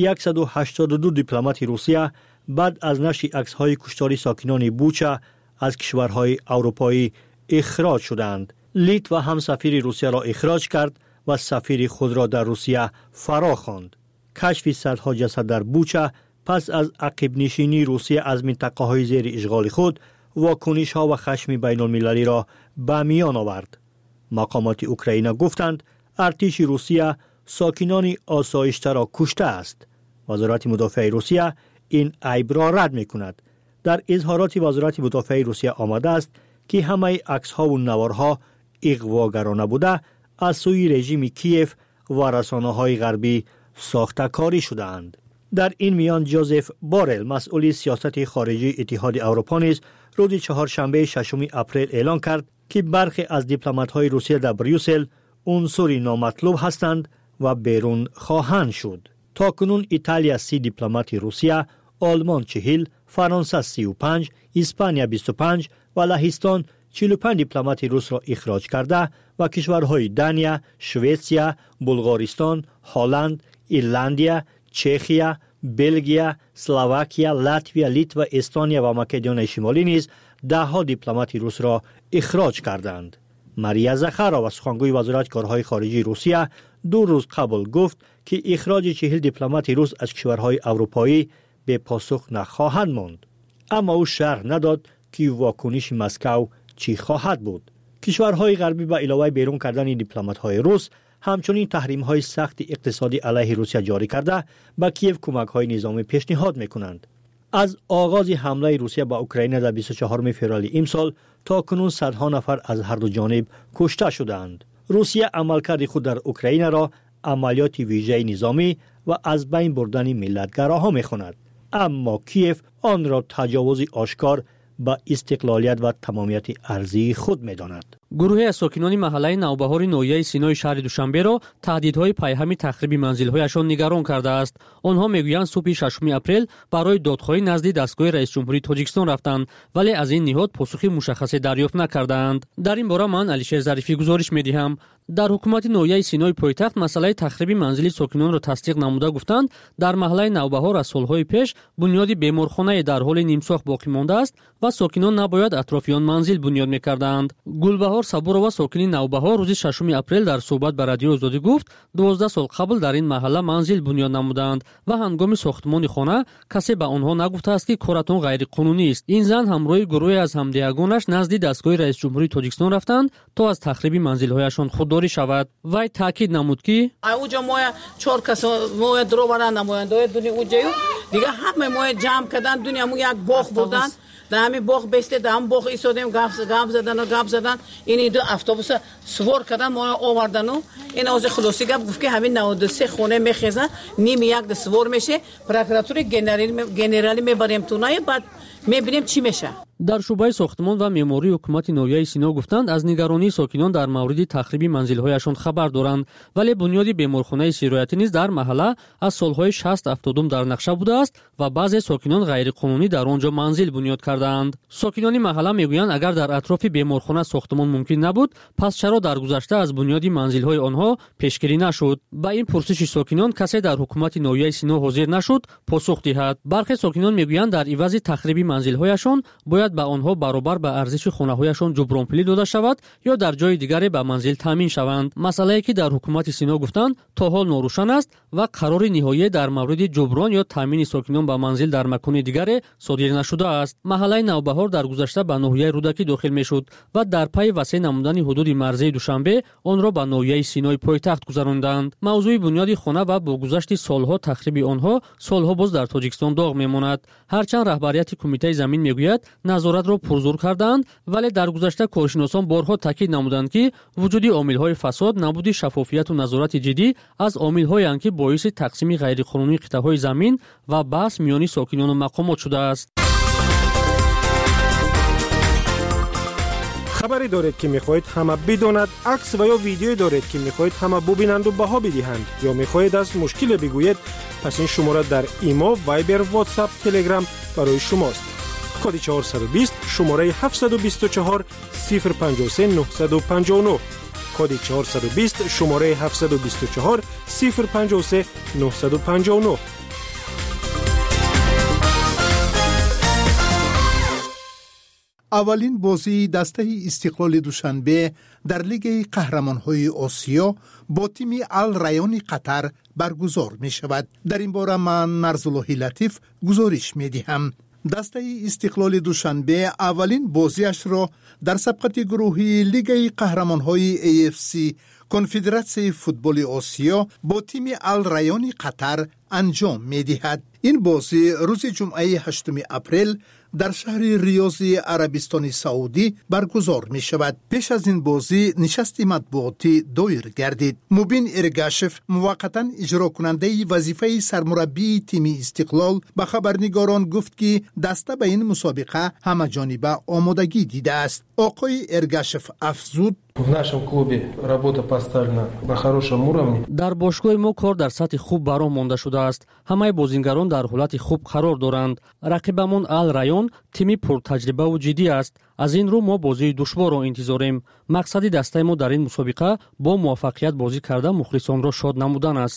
182 دیپلمات روسیه بعد از نشر عکس‌های کشتار ساکنان بوچا از کشورهای اروپایی اخراج شدند. لیتوا هم سفیر روسیه را اخراج کرد و سفیر خود را در روسیه فرا خواند. کشف صدها جسد در بوچا پس از عقب نشینی روسیه از منطقه های زیر اشغال خود واکنش ها و خشم بین المللی را به میان آورد. مقامات اوکراین گفتند ارتش روسیه ساکنان آسایشته را کشته است. وزارت مدافع روسیه این عیب را رد می کند. در اظهارات وزارت مدافع روسیه آمده است که همه عکس ها و نوارها اغواگرانه بوده از سوی رژیم کیف و رسانه های غربی ساخته کاری شده اند. در این میان جوزف بارل مسئول سیاست خارجی اتحاد اروپا نیز روز چهارشنبه 6 اپریل اعلان کرد که برخی از دیپلمات‌های روسیه در بریوسل عنصری نامطلوب هستند و بیرون خواهند شد. تاکنون ایتالیا 30 دیپلمات روسیه، آلمان 40، فرانسه 35، اسپانیا 25 و لهستان 45 دیپلمات روس را اخراج کرده و کشورهای دانیا، سوئیسیا، بلغارستان، هلند، ایرلندیا، چخیا، بلژیم، اسلواکیا، لاتویا، لیتوا، استونیا و مکدونیای شمالی نیز 10 دیپلمات روس را اخراج کردند. ماریا زاخارova سخنگوی وزارت کارهای خارجی روسیه 2 روز قبل گفت که اخراج 40 دیپلمات روس از کشورهای اروپایی به پاسخ نخواهد ماند. اما او شرح نداد که واکنش مسکو چی خواهد بود. کشورهای غربی به علاوه بیرون کردن دیپلمات‌های روس همچنین تحریم‌های سخت اقتصادی علیه روسیه جاری کرده به کیف کمک‌های نظامی پیشنهاد می‌کنند. از آغاز حمله روسیه به اوکراین در 24 فوریه امسال تا کنون صدها نفر از هر دو جانب کشته شدند. روسیه عملکرد خود در اوکراین را عملیات ویژه نظامی و از بین بردن ملتگراها می‌خواند. اما کیف آن را تجاوز آشکار با استقلالیت و تمامیت ارضی خود می‌داند. گروهی از ساکنان محله نوبهار ناحیه سینای شهر دوشنبه را تهدیدهای پیهمی تخریب منزل‌هایشان نگران کرده است. آنها میگویند صبح 6 اپریل برای دادخواهی نزد دستگاه رئیس جمهوری تاجیکستان رفتند ولی از این نهاد پاسخی مشخصی دریافت نکردند. در این باره من علیشیر ظریفی گزارش می‌دهم. در حکومت ناحیه سینای پایتخت مسئله تخریب منزل ساکنان را تصدیق نموده گفتند در محله نوبهار از سالهای پیش بنیاد بیمارخانه در حال نیمساخت باقی مانده است و ساکنان نباید اطرافیان منزل بنیاد می‌کردند. گلبهار صبورова ساکنی نوبهار روز 6 اپریل در صحبت با رادیو آزادی گفت 12 سال قبل در این محله منزل بنیاد نمودند و هنگام ساختمان خانه کسی به آنها نگفته است که کارتون غیر قانونی است. این زن همراه گروهی از همدیگانش نزد دستگاه رئیس جمهوری تاجیکستان رفتند تا از تخریب منزل‌هایشان خودداری شود. وی تاکید نمود که اوجا ما 4 کس ما درو برند نماینده دنیا اوجا دیگه همه ما جمع کردن دنیا ما یک باغ بودن در همین باغ بسته در هم باغ ایستادیم گپ زدن این دو اتوبوس سوار کردن ما آوردن و این از خلاصی گفت که همین 93 خونه میخزن نیم یک سوار میشه پروکراتور گنرالی میبریم تونای بعد میبینیم چی میشه. در شعبه ساختمان و معماری حکومت نویای سینا گفتند از نگرانی ساکنان در مورد تخریب منزل‌هایشان خبر دارند ولی بنیاد بیمارخانه سیرایتی نیز در محله از سالهای 60 70 در نقشه بوده است و بعضی ساکنان غیرقانونی در آنجا منزل بنیاد کردند. ساکنان محله میگویند اگر در اطراف بیمارخانه ساختمان ممکن نبود پس چرا در گذشته از بنیاد منزل‌های آنها پیشگیری نشد؟ با این پرسش ساکنان کسی در حکومت نویای سینا حاضر نشد پاسخ دهد. برخی ساکنان میگویند در عوض تخریب منزل‌هایشان باید به آنها برابر به ارزش خانه‌هایشان جبران پولی داده شود یا در جای دیگری به منزل تامین شوند. مسئله‌ای که در حکومت سینا گفتند تا حال ناروشن است و قرار نهایی در مورد جبران یا تامین ساکنان به منزل در مکان دیگری صادر نشده است. محله نوبهار در گذشته به ناحیه رودکی داخل میشد و در پی وسیع نمودن حدود مرزی دوشنبه آن را به ناحیه سینای پایتخت گذراندند. موضوع بنیاد خانه و با گذشت سالها تخریب آنها سالها باز در تاجیکستان داغ میماند. هرچند رهبریت کمیته زمین میگوید نظارت را پرزور کردند ولی در گذشته کارشناسان بارها تاکید نمودند که وجود عامل‌های فساد نبود شفافیت و نظارت جدی از عامل‌هایی اند که باعث تقسیم غیرقانونی قطعه‌های زمین و بحث میان ساکنان و مقامات شده است. خبری دارید که میخواهید همه بداند، عکس و یا ویدیویی دارید که میخواهید همه ببینند و بها بدهند یا میخواهید از مشکل بگویید، پس این شماره در ایما، وایبر، واتساپ، تلگرام برای شماست. کد 420 شماره 724 053 959 کد 420 شماره 724 053 959. اولین بازی دسته استقلال دوشنبه در لیگ قهرمان‌های آسیا با تیم الریان قطر برگزار می شود. در این باره من نرزاللهی لطیف گزارش می دهم. دسته استقلال دوشنبه اولین بازیش را در سبقت گروهی لیگ قهرمان‌های AFC کنفدراسیون فوتبال آسیا با تیم الریان قطر انجام می دهد. این بازی روز جمعه 8 اپریل در شهر ریاض عربستان سعودی برگزار می شود. پیش از این بازی نشست مطبوعاتی دایر گردید. مبین ارگاشف موقتا اجرا کننده وظیفه سرمربی تیم استقلال به خبرنگاران گفت که دسته به این مسابقه همه جانبه آمادگی دیده است. آقای ارگاشف افزود: در باشگاه ما کار در سطح خوب برام مانده شده است. همه بازیگران در حالت خوب قرار دارند. رقیبمان الریان تیمی پرتجربه و جدی است. از این رو ما بازی دشوار را انتظاریم. مقصد دسته ما در این مسابقه با موفقیت بازی کرده مخلصان را شاد نمودن است.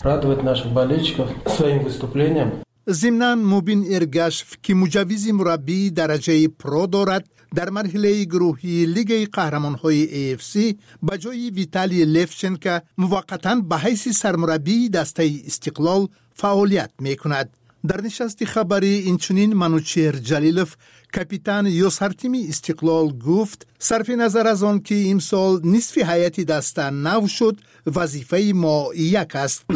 ضمناً مبین ارگاشف که مجوز مربی درجه پرو دارد در مرحله گروهی لیگ قهرمان‌های AFC به جای ویتالی لفچنکو موقتاً به حیث سرمربی دسته استقلال فعالیت می‌کند. در نشست خبری اینچنین منوچهر جلیلوف کاپیتان یوسر تیم استقلال گفت صرف نظر از آن که امسال نصف هیئت دسته نو شد وظیفه ما یک است.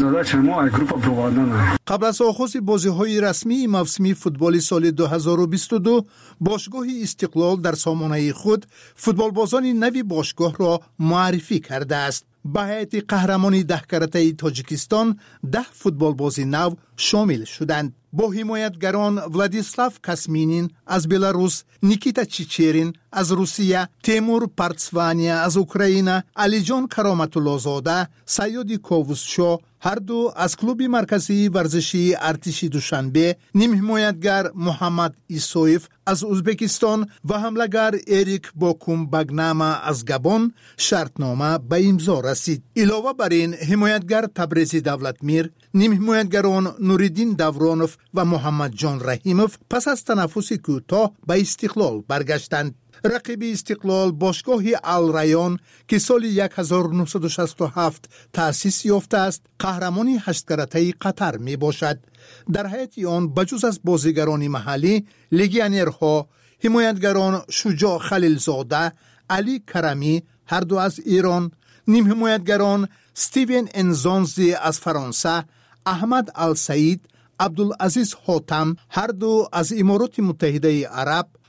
قبل از آغاز بازی‌های رسمی موسم فوتبال سال 2022 باشگاه استقلال در سامانه خود فوتبالبازان نوی باشگاه را معرفی کرده است. به هیئت قهرمانی 10 کرته تاجیکستان 10 فوتبالباز نو شامل شدند. با حمایتگران ولادیسلاو کاسمینین از بلاروس، نیکیتا چیچرین از روسیه، تیمور پارتسوانیا از اوکراین، علیجان کرامت‌الله‌زاده، سیادی کووسشو هر دو از کلوب مرکزی ورزشی ارتش دوشنبه، نیم حمایتگر محمد ایسویف از ازبکستان و حمله‌گر اریک باکوم بگناما از گابون شرطنامه به امضا رسید. علاوه بر این حمایتگر تبریزی دولتمیر، نیم حمایتگران نوریدین دورانوف و محمد جان رحیموف پس از تنفس کوتاه به استقلال برگشتند. رقیب استقلال باشگاه الریان که سال 1967 تأسیس یافته است قهرمانی 8 کرته قطر می باشد. در هیئت آن بجز از بازیگران محلی لگیونرها حمایتگران شجاع خلیلزاده، علی کرمی هر دو از ایران، نیم حمایتگران استیون انزانزی از فرانسه، احمد السعید، عبدالعزیز حاتم هر دو از امارات متحده عرب،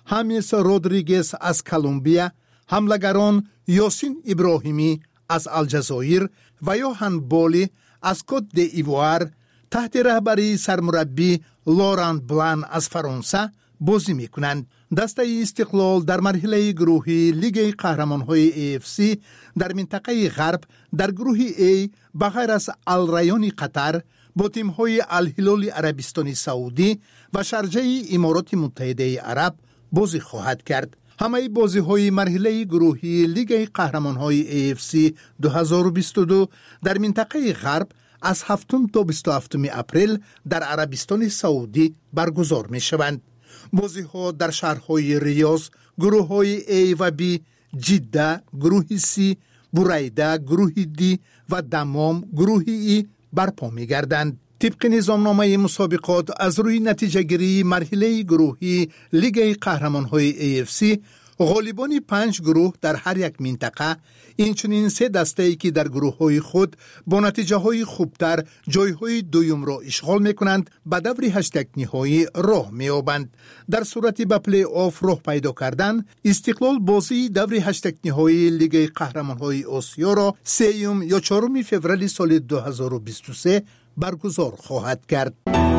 هامیس رودریگز از کلمبیا، حملگران یاسین ابراهیمی از الجزایر و یوهان بولی از کت دی‌ایوار تحت رهبری سرمربی لوران بلان از فرانسه بازی می‌کنند. دسته استقلال در مرحله گروهی لیگ قهرمان‌های AFC در منطقه غرب در گروه A بغیر از الریان قطر با تیم‌های الهلال عربستان سعودی و شارجه امارات متحده عرب بازی خواهد کرد. همه بازی‌های مرحله گروهی لیگ قهرمان‌های AFC 2022 در منطقه غرب از 7 تا 27 اپریل در عربستان سعودی برگزار می‌شوند. بازی‌ها در شهرهای ریاض گروه‌های A و B، جده گروه C، بریده گروه D و دمام گروه E برپا می‌گردند. طبق نظامنامه مسابقات از روی نتیجه گیری مرحله گروهی لیگ قهرمان‌های AFC غالبان 5 گروه در هر یک منطقه، اینچنین 3 دسته‌ای که در گروه‌های خود با نتیجه‌های خوبتر جای‌های دوم را اشغال می‌کنند به دور 8 نهایی راه می‌یابند. در صورتی به پلی آف راه پیدا کردن، استقلال بازی دور 8 نهایی لیگ قهرمان‌های آسیا را 3 یا 4 فوریه سال 2023 برگزار خواهد کرد.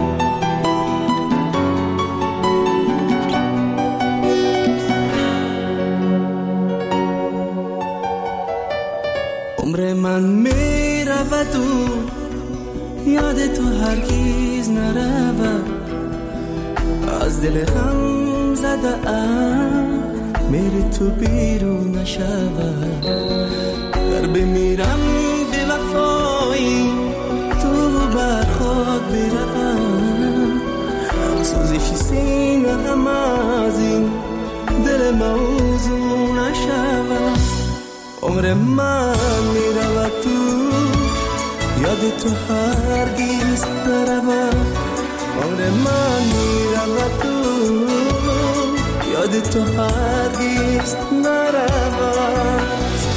عمر من می رود و یاد تو هرگز نرود، از دل غم زده ام میری تو بیرون نشود. در بمیرم به وفایی تو بر خود بروم، سوزش سینه غم از این دل موضوع نشود. عمر من میرود تو یاد تو هرگز نرود، عمر من میرود تو یاد تو هرگز نرود.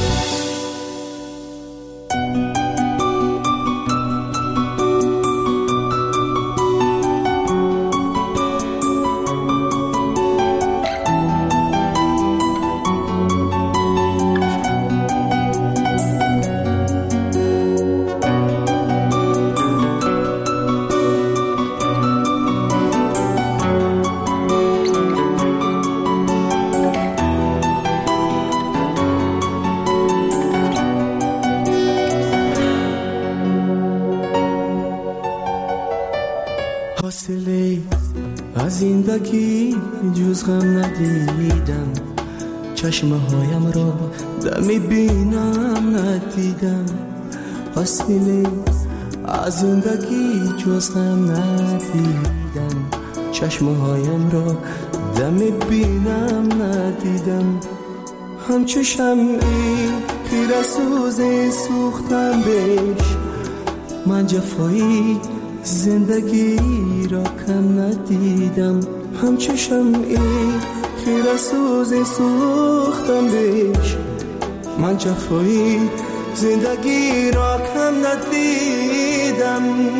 از زندگی جز غم ندیدم، چشمه هایم را دمی بینم ندیدم. حاصله از زندگی جز غم ندیدم، چشمه هایم را دمی بینم ندیدم. همچو شمعی خیره سوزی سوختم بهش، من جفایی زندگی را کم ندیدم. همچو شمعی خیره سوزی سوختم بهش، من جفایی زندگی را کم ندیدم.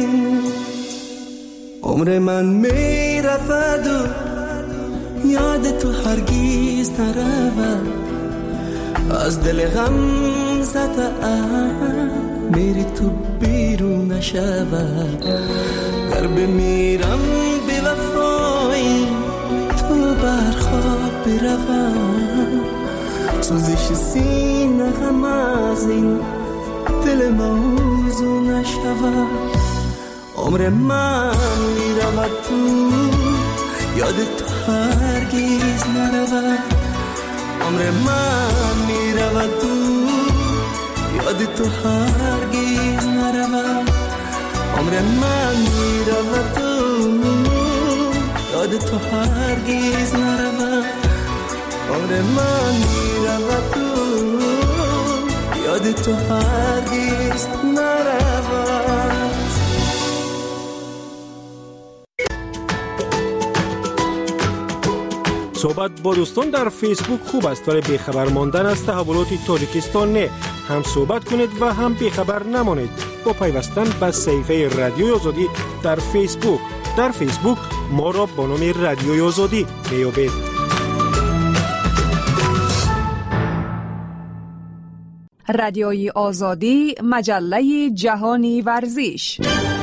عمر من می رود و یاد تو هرگز نرود، از دل غم زده ام میری تو بیرون نشود. در بمیرم به وفایی تو برخواب بروم، سوزش سینه غم از این دل موضوع نشود. عمر من میرود تو یاد تو هرگز نرود، عمر من میرود تو یاد تو هرگز نرود. عمر من میرود تو یاد تو هرگز نرود، عمر من میرود تو یاد تو هرگز نرود. صحبت با دوستان در فیسبوک خوب است، ولی بیخبر ماندن از تحولات تاجیکستان نه. هم صحبت کنید و هم بیخبر نمانید با پیوستن به صفحه رادیوی آزادی در فیسبوک. در فیسبوک ما را با نام رادیوی آزادی میابید. رادیوی آزادی، مجله جهانی ورزش.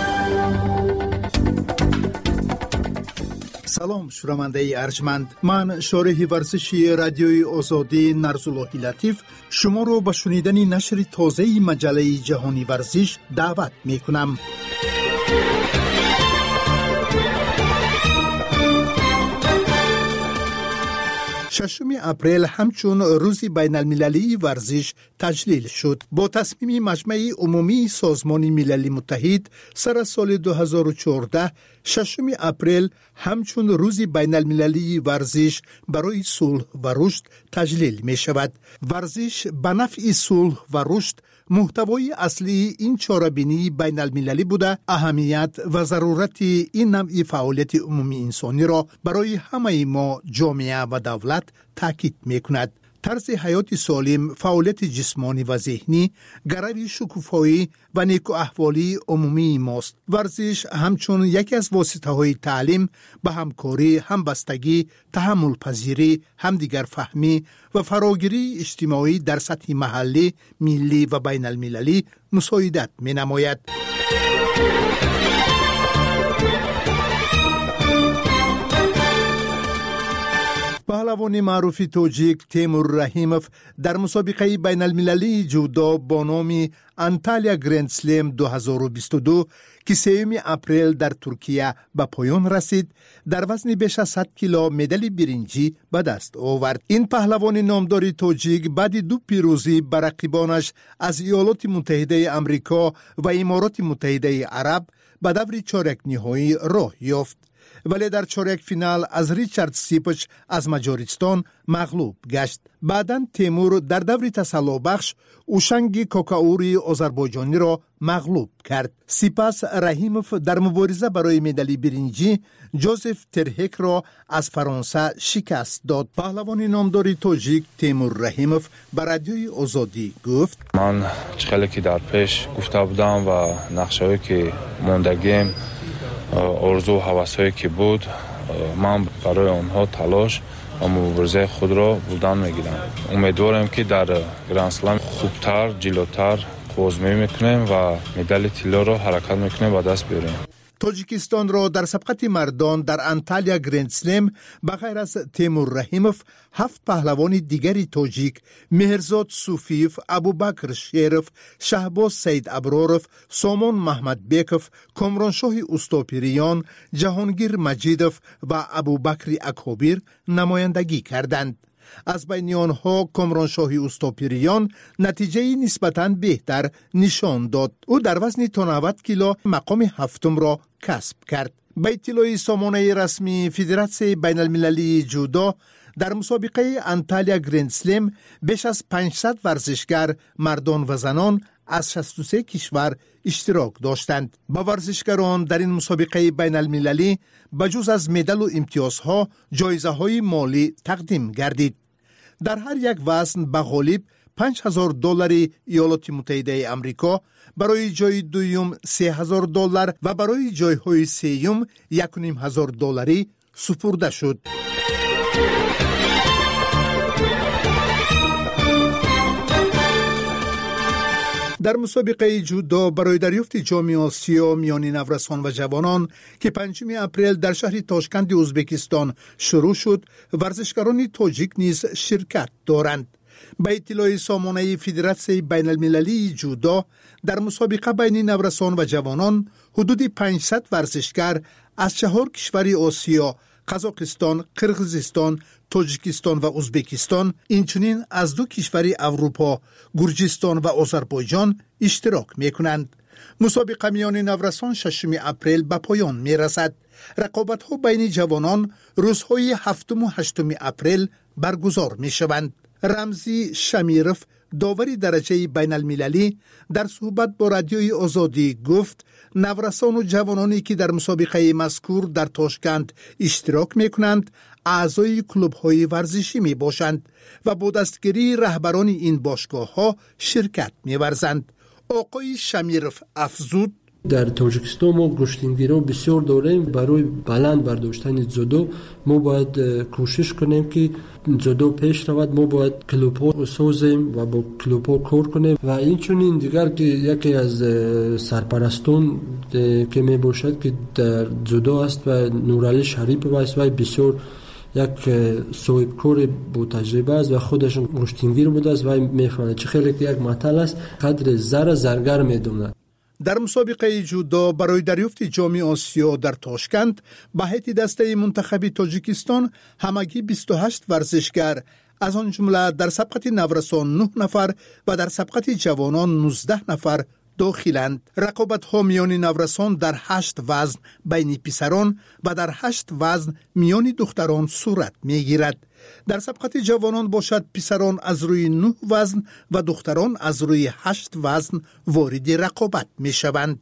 سلام شنونده ارجمند، من شارح ورزشی رادیوی آزادی نرزاللهی لطیف شما رو به شنیدن نشر تازه مجله جهانی ورزش دعوت می کنم. 6 اپریل همچون روز بین المللی ورزش تجلیل شد. با تصمیم مجمع عمومی سازمان ملل متحد سر سال 2014 6 اپریل همچون روز بین المللی ورزش برای صلح و رشد تجلیل می شود. ورزش به نفع صلح و رشد محتوای اصلی این چاره‌بینی بین المللی بوده، اهمیت و ضرورت این نوع فعالیت عمومی انسانی را برای همه ما جامعه و دولت تاکید می‌کند. طرز حیات سالم، فعالیت جسمانی و ذهنی، گرای شکوفایی و نیکو احوالی عمومی ماست. ورزش همچون یکی از واسطه‌های تعلیم به همکاری، همبستگی، تحمل پذیری، همدیگر فهمی و فراگیری اجتماعی در سطح محلی، ملی و بین المللی مساعدت می‌نماید. پهلوان معروف تاجیک تیمور رحیموف در مسابقه بین المللی جودو با نام انتالیا گرند سلم 2022 که 3 اپریل در ترکیه به پایان رسید، در وزن بیش از 100 کیلو مدال برنجی به دست آورد. این پهلوان نامدار تاجیک بعد 2 پیروزی بر رقیبانش از ایالات متحده آمریکا و امارات متحده عرب به دور چهارک نهایی راه یافت، ولی در چهارک فینال از ریچارد سیپچ از مجارستان مغلوب گشت. بعداً تیمور در دور تسلا بخش اوشنگ کوکاوری آذربایجانی را مغلوب کرد. سپس رحیموف در مبارزه برای مدال برنجی جوزف ترهک را از فرانسه شکست داد. پهلوان نامدار تاجیک تیمور رحیموف به رادیوی آزادی گفت: من خیلی که در پیش گفته بودم و نقشه‌ای که موندگیم، آرزو و هوس‌هایی که بود، من برای آنها تلاش و مبارزه خود را بودن میگیرم. امیدوارم که در گرند اسلم خوبتر، جلوتر آزمایش میکنیم و مدال طلا را حرکت میکنیم و دست بیاریم. تاجیکستان را در سبقت مردان در انتالیا گرند سلم بغیر از تیمور رحیموف 7 پهلوان دیگری تاجیک، مهرزاد صوفیف، ابوبکر شیرف، شهباز سید ابراروف، سامان محمد بیکوف، کامرانشاه اوستاپیریان، جهانگیر مجیدوف و ابوبکر اکابیر نمایندگی کردند. از بین آنها کامرانشاه اوستاپیریان نتیجه نسبتاً بهتر نشان داد. او در وزن تا 90 کیلو مقام 7 را کسب کرد. به اطلاع سامانه رسمی فدراسیون بین المللی جودو، در مسابقه انتالیا گرند سلم بیش از 500 ورزشگر مردان و زنان از 63 کشور اشتراک داشتند. با ورزشکاران در این مسابقه بین المللی بجز از مدال و امتیازها جایزه‌های مالی تقدیم گردید. در هر یک وزن به غالب $5,000 ایالات متحده آمریکا، برای جای دوم $3,000 و برای جایهای سوم $1,500 سپرده شد. در مسابقه جودو برای دریافت جام آسیا میان نورسان و جوانان که 5 اپریل در شهر تاشکند ازبکستان شروع شد، ورزشکاران تاجیک نیز شرکت دارند. به اطلاع سامانه فدراسیون بین المللی جودو، در مسابقه بین نورسان و جوانان حدود 500 ورزشکار از 4 کشور آسیا، قزاقستان، قرقیزستان، تاجیکستان و ازبکستان، اینچنین از 2 کشور اروپا، گرجستان و آذربایجان اشتراک می‌کنند. مسابقه میان نورسان 6 اپریل به پایان می‌رسد. رقابت‌ها بین جوانان روزهای 7 و 8 اپریل برگزار می‌شوند. رمزی شمیرف، داوری درجه بین المللی، در صحبت با رادیوی آزادی گفت: نورسان و جوانانی که در مسابقه مذکور در تاشکند اشتراک می‌کنند اعضای کلوب‌های ورزشی میباشند و با دستگیری رهبران این باشگاه‌ها شرکت می‌ورزند. آقای شمیرف افزود: در تاجیکستان ما گشتنگیران بسیار داریم. برای بلند برداشتن جودو ما باید کوشش کنیم که جودو پیش رود. ما باید کلوپا سازیم و با کلوپا کار کنیم و این چونین دیگر که یکی از سرپرستان که می باشد که در جودو است و نورعلی شریف است و بسیار یک صاحب کار با تجربه است و خودشون گشتنگیر بوده است و میفهمه چه خیلی که یک مطل است قدر زرگر میدوند. در مسابقه جودو برای دریافت جام آسیا در تاشکند به هیئت دسته منتخب تاجیکستان همگی 28 ورزشگر از آن جمله در سبقت نورسان 9 نفر و در سبقت جوانان 19 نفر داخلند. رقابت‌ها میان نورسان در 8 وزن بین پسران و در 8 وزن میان دختران صورت میگیرد. در سبقت جوانان باشد پسران از روی 9 وزن و دختران از روی 8 وزن وارد رقابت میشوند.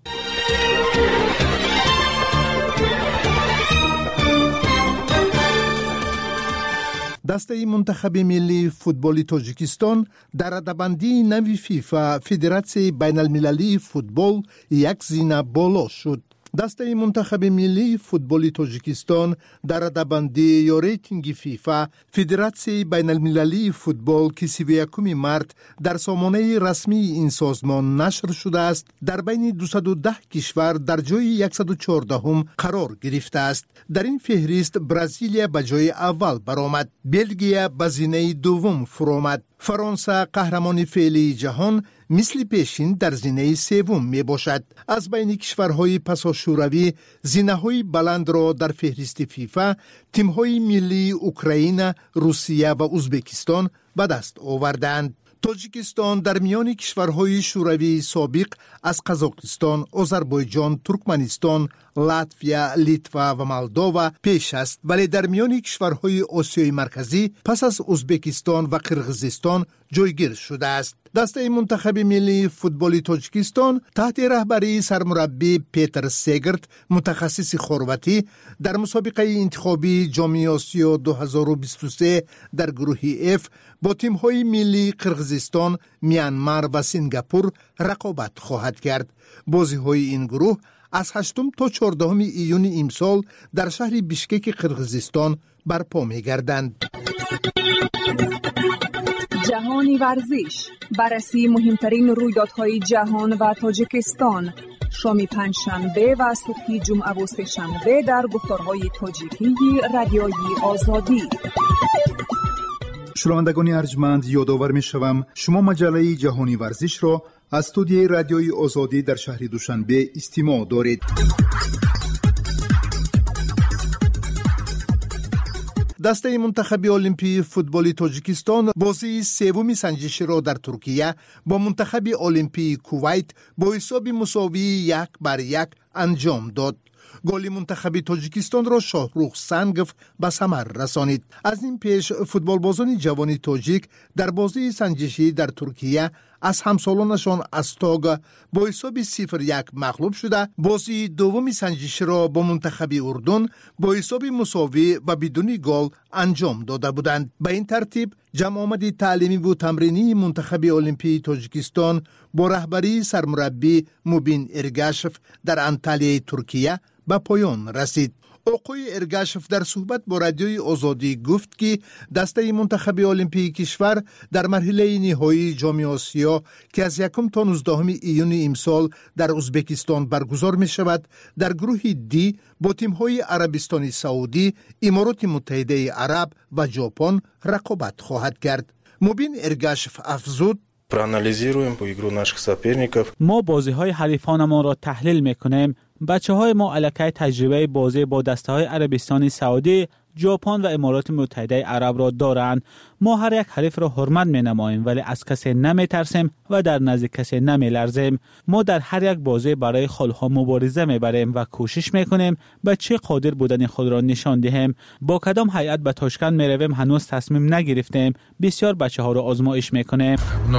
دسته منتخب ملی فوتبال تاجیکستان در رده‌بندی نوی فیفا فدراسیون بین المللی فوتبال یک زینه بالا شد. دسته منتخب ملی فوتبال تاجیکستان در رده‌بندی یا ریتینگ فیفا فدراسیون بین المللی فوتبال که 31 مارس در سامانه رسمی این سازمان نشر شده است در بین 210 کشور در جای 114 قرار گرفته است. در این فهرست برزیلیا به جای اول برآمد، بلژیک به زینه دوم فرآمد. فرانسه قهرمان فعلی جهان مثل پیشین در زینه سوم می باشد. از بین کشورهای پساشوروی زینه‌های بلند را در فهرست فیفا تیم‌های ملی اوکراین، روسیه و ازبکستان به دست آوردند. تاجیکستان در میان کشورهای شوروی سابق از قزاقستان، آذربایجان، ترکمنستان، لاتویا، لیتوا و مولداوا پیش است، ولی در میان کشورهای آسیای مرکزی پس از ازبکستان و قرقیزستان جایگیر شده است. دسته منتخب ملی فوتبال تاجیکستان تحت رهبری سرمربی پیتر سیگرت متخصص خرواتی در مسابقه انتخابی جام آسیا 2023 در گروه F با تیم‌های ملی قرقیزستان، میانمار و سنگاپور رقابت خواهد کرد. بازی‌های این گروه از 8 تا 14 ایون امسال در شهر بیشکک قرقیزستان برپا می‌گردند. جهانی ورزش، بررسی مهمترین رویدادهای جهان و تاجیکستان، شام پنجشنبه و صبح جمعه و سه‌شنبه در گفتارهای تاجیکی رادیوی آزادی. شنوندگان ارجمند، یادآور می‌شوم شما مجله جهانی ورزش را از استودیوی رادیوی آزادی در شهر دوشنبه استماع دارید. دسته منتخب المپی فوتبال تاجیکستان بازی سوم سنجشی را در ترکیه با منتخب المپی کویت با حساب مساوی 1-1 انجام داد. گل منتخب تاجیکستان را شاهروخ سنگف به ثمر رسانید. از این پیش فوتبالبازان جوان تاجیک در بازی سنجشی در ترکیه از همسالانشان استاگ با حساب 0-1 مغلوب شده، بازی دوم سنجشی را با منتخب اردن با حساب مساوی و بدون گل انجام داده بودند. به این ترتیب جمع آمد تعلیمی و تمرینی منتخب المپی تاجیکستان با رهبری سرمربی موبین ارگاشف در انطالیه ترکیه به پایان رسید. آقای ارگاشف در صحبت با رادیوی آزادی گفت که دسته منتخب المپی کشور در مرحله نهایی جام آسیا که از 1 تا 19 ایون امسال در ازبکستان برگزار می شود در گروه دی با تیم‌های عربستان سعودی، امارات متحده عرب و ژاپن رقابت خواهد کرد. موبین ارگاشف افزود: ما بازی‌های حریفانمان را تحلیل می‌کنیم. بچه‌های ما علاقه تجربه بازی با دسته‌های عربستان سعودی، ژاپن و امارات متحده عرب را دارند. ما هر یک حریف را حرمت می‌نماییم ولی از کسی نمی‌ترسیم و در نزد کسی نمی‌لرزیم. ما در هر یک بازی برای خلق‌ها مبارزه می‌بریم و کوشش می‌کنیم به چه قادر بودن خود را نشان دهیم. با کدام هیئت به تاشکند می‌رویم هنوز تصمیم نگرفتیم. بسیار بچه‌ها را آزمایش می‌کنیم.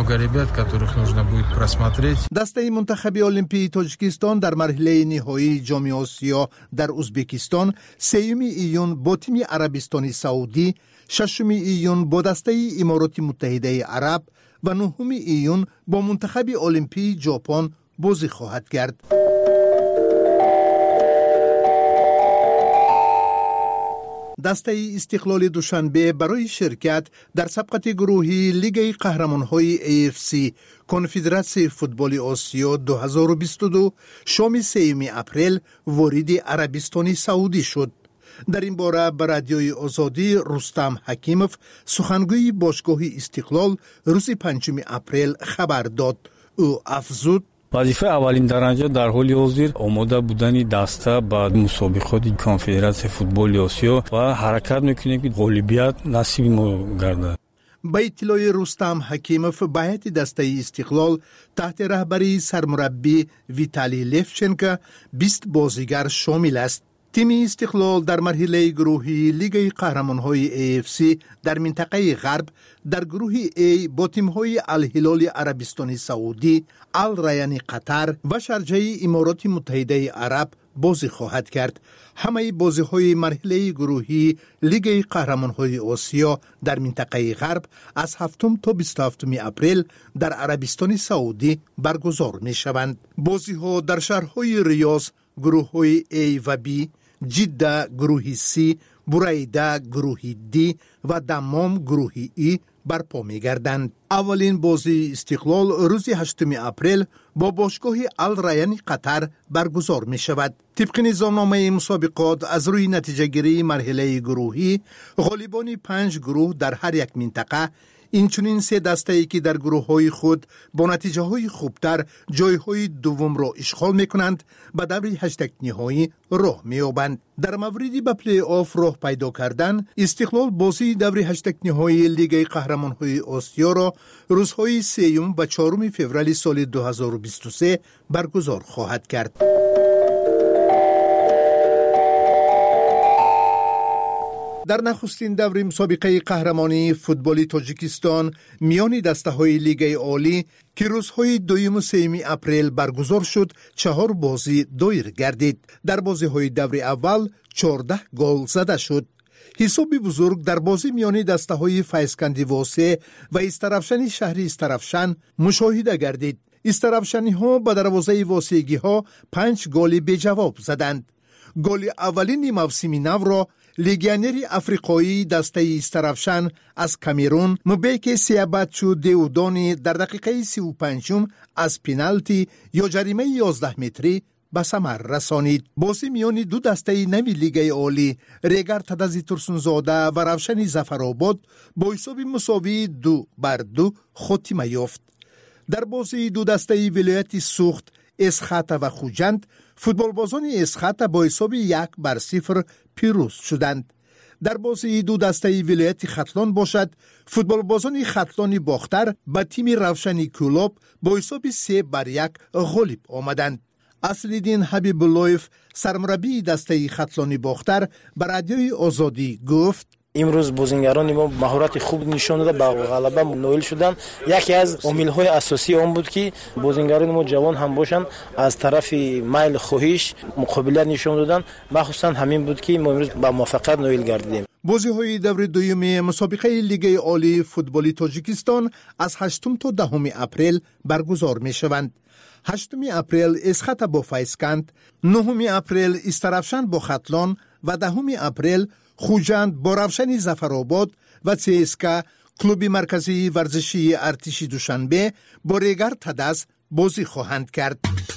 دسته منتخب المپی تاجیکستان در مرحله نهایی جام آسیا در ازبکستان 3 ایون با تیم عربستان سعودی، 6 ایون با دسته امارات متحده عرب و 9 ایون با منتخب المپی ژاپن بازی خواهد کرد. دسته استقلال دوشنبه برای شرکت در سبقت گروهی لیگ قهرمان‌های AFC کنفدراسیون فوتبال آسیا 2022 شام 3 اپریل وارد عربستان سعودی شد. در این باره به رادیوی آزادی رستم حکیمов سخنگوی باشگاه استقلال روز 5 اپریل خبر داد. او افزود: وظیفه اولین درجه در حال حاضر آماده بودن دسته به مسابقات کنفدراسیون فوتبال آسیا و حرکت میکنیم که غالبیت نصیب ما گردد. با اطلاع رستم حکیمов به هیئت دسته استقلال تحت رهبری سرمربی ویتالی لفچنکو 20 بازیگر شامل است. تیم استقلال در مرحله گروهی لیگ قهرمان‌های AFC در منطقه غرب در گروه A با تیم‌های الهلال عربستان سعودی، الریان قطر و شارجه امارات متحده عرب بازی خواهد کرد. همه بازی‌های مرحله گروهی لیگ قهرمان‌های آسیا در منطقه غرب از 7 تا 27 اپریل در عربستان سعودی برگزار می‌شوند. بازی‌ها در شهرهای ریاض گروه‌های A و B، جده گروهی C، بریده گروهی D و دمام گروهی E برپا می‌گردند. اولین بازی استقلال روز 8 اپریل با باشگاه الریان قطر برگزار می‌شود. طبق نظامنامه مسابقات از روی نتیجه گیری مرحله گروهی غالبان 5 گروه در هر یک منطقه، اینچنین 3 دسته‌ای که در گروه‌های خود با نتیجه‌های خوبتر جای‌های دوم را اشغال می‌کنند به دور 8 نهایی راه می‌یابند. در موردی به پلی آف راه پیدا کردن، استقلال بازی دور 8 نهایی لیگ قهرمان‌های آسیا را روزهای 3 و 4 فوریه سال 2023 برگزار خواهد کرد. در نخستین دور مسابقه قهرمانی فوتبال تاجیکستان میان دسته‌های لیگ عالی که روزهای 2 و 3 اپریل برگزار شد 4 بازی دایر گردید. در بازی‌های دور اول 14 گل زده شد. حسابی بزرگ در بازی میان دسته‌های فیضکندی واسه و استرافشن شهری استرافشن مشاهده گردید. استرافشنی‌ها به دروازه واسگی‌ها 5 گل به جواب زدند. گل اولین موسم نو را لیگیونر افریقایی دسته استرافشن از کامرون مبیک سیاباتچو دیودانی در دقیقه 35 از پنالتی یا جریمه 11 متری به ثمر رسانید. بازی میان دو دسته نوی لیگ عالی ریگر تدزی ترسونزاده و روشن ظفرآباد با حساب مساوی 2-2 خاتمه یافت. در بازی دو دسته ولایت سوخت اسخاته و خوجند فوتبالبازان اسخاته با حساب 1-0 پیروز شدند. در بازی دو دسته ولایت ختلان باشد فوتبالبازان ختلانی باختر به تیم روشنی کلوب با حساب 3-1 غالب آمدند. اصلالدین حبیب اللهیف سرمربی دسته ختلانی باختر به رادیوی آزادی گفت: امروز بازیگران ما مهارت خوب نشان داده به غلبه نائل شدن. یکی از عامل‌های اساسی آن بود که بازیگران ما جوان هم باشند از طرف میل خواهش مقابله نشان دادن، مخصوصا همین بود که ما امروز به موفقیت نائل گردیدیم. بازی‌های دور دوم مسابقه لیگ عالی فوتبال تاجیکستان از 8 تا 10 اپریل برگزار می‌شوند. 8 اپریل اسخاته با فیضکند، 9 اپریل استرافشن با ختلان و 10 اپریل خوجند با روشن ظفرآباد و CSKA کلوب مرکزی ورزشی ارتش دوشنبه با ریگر تدز بازی خواهند کرد.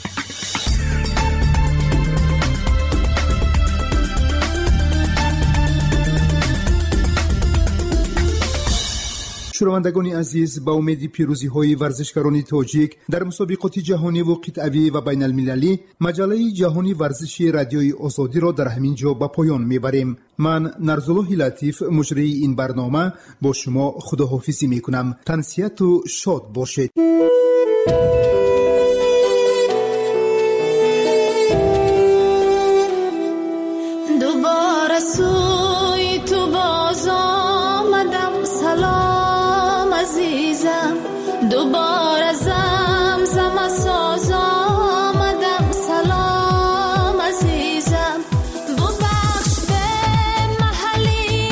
شنوندگان عزیز، با امید پیروزی های ورزشکاران تاجیک در مسابقات جهانی و قطعی و بین المللی، مجله جهانی ورزشی رادیوی آزادی را در همین جا به پایان میبریم. من نرزالله لطیف مجری این برنامه با شما خداحافظی میکنم. تنسیت و شاد باشید. دوباره سوی تو باز آمدم، سلام عزیزم. دوباره زمزم ساز آمدم، سلام عزیزم. ببخش به محلی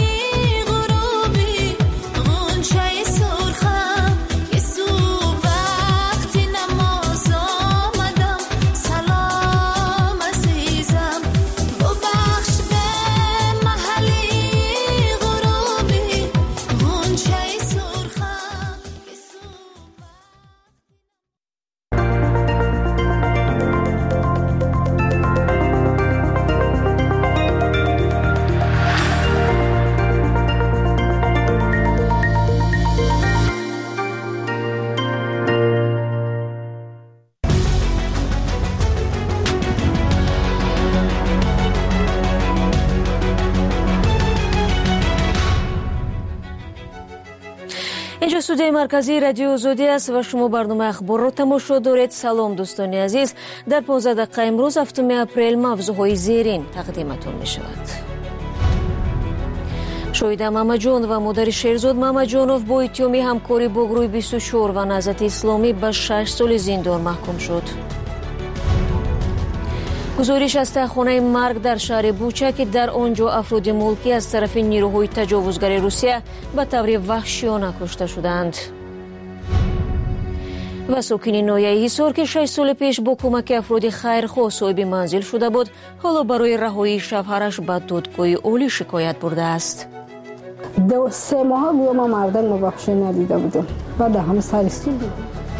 غروبی غنچه سرخم که صبح وقتی نماز студияи марказии радио Озодӣ аст ва шумо барномаи ахборро тамошо доред. Салом дӯстони азиз. Дар 15 дақиқа имрӯз 7 апрел мавзӯъҳои зерин тақдиматон мешавад. шоҳида Мамаҷон ва модари Шерзод Мамаҷонов бо иттиҳоми ҳамкорӣ бо гурӯҳи 24 ва Наҳзати Исломӣ ба 6 соли зиндон маҳкум шуд. гузориш аз таҳхонаи марг дар шаҳри Буча ки дар он ҷо афроди мулкӣ аз тарафи нирӯҳои таҷовузгари Русия ба таври ваҳшиёна кушта шуданд. ва сокини ноҳияи Ҳисор ки 6 соли пеш бо кӯмаки афроди хайрхоҳ соҳиби манзил шуда буд, ҳоло барои раҳоии шавҳараш ба додгоҳи олӣ шикоят бурдааст. 3 ماه گویا ما مردان مبخشی ندیده بودم بعد همه سرستون بود.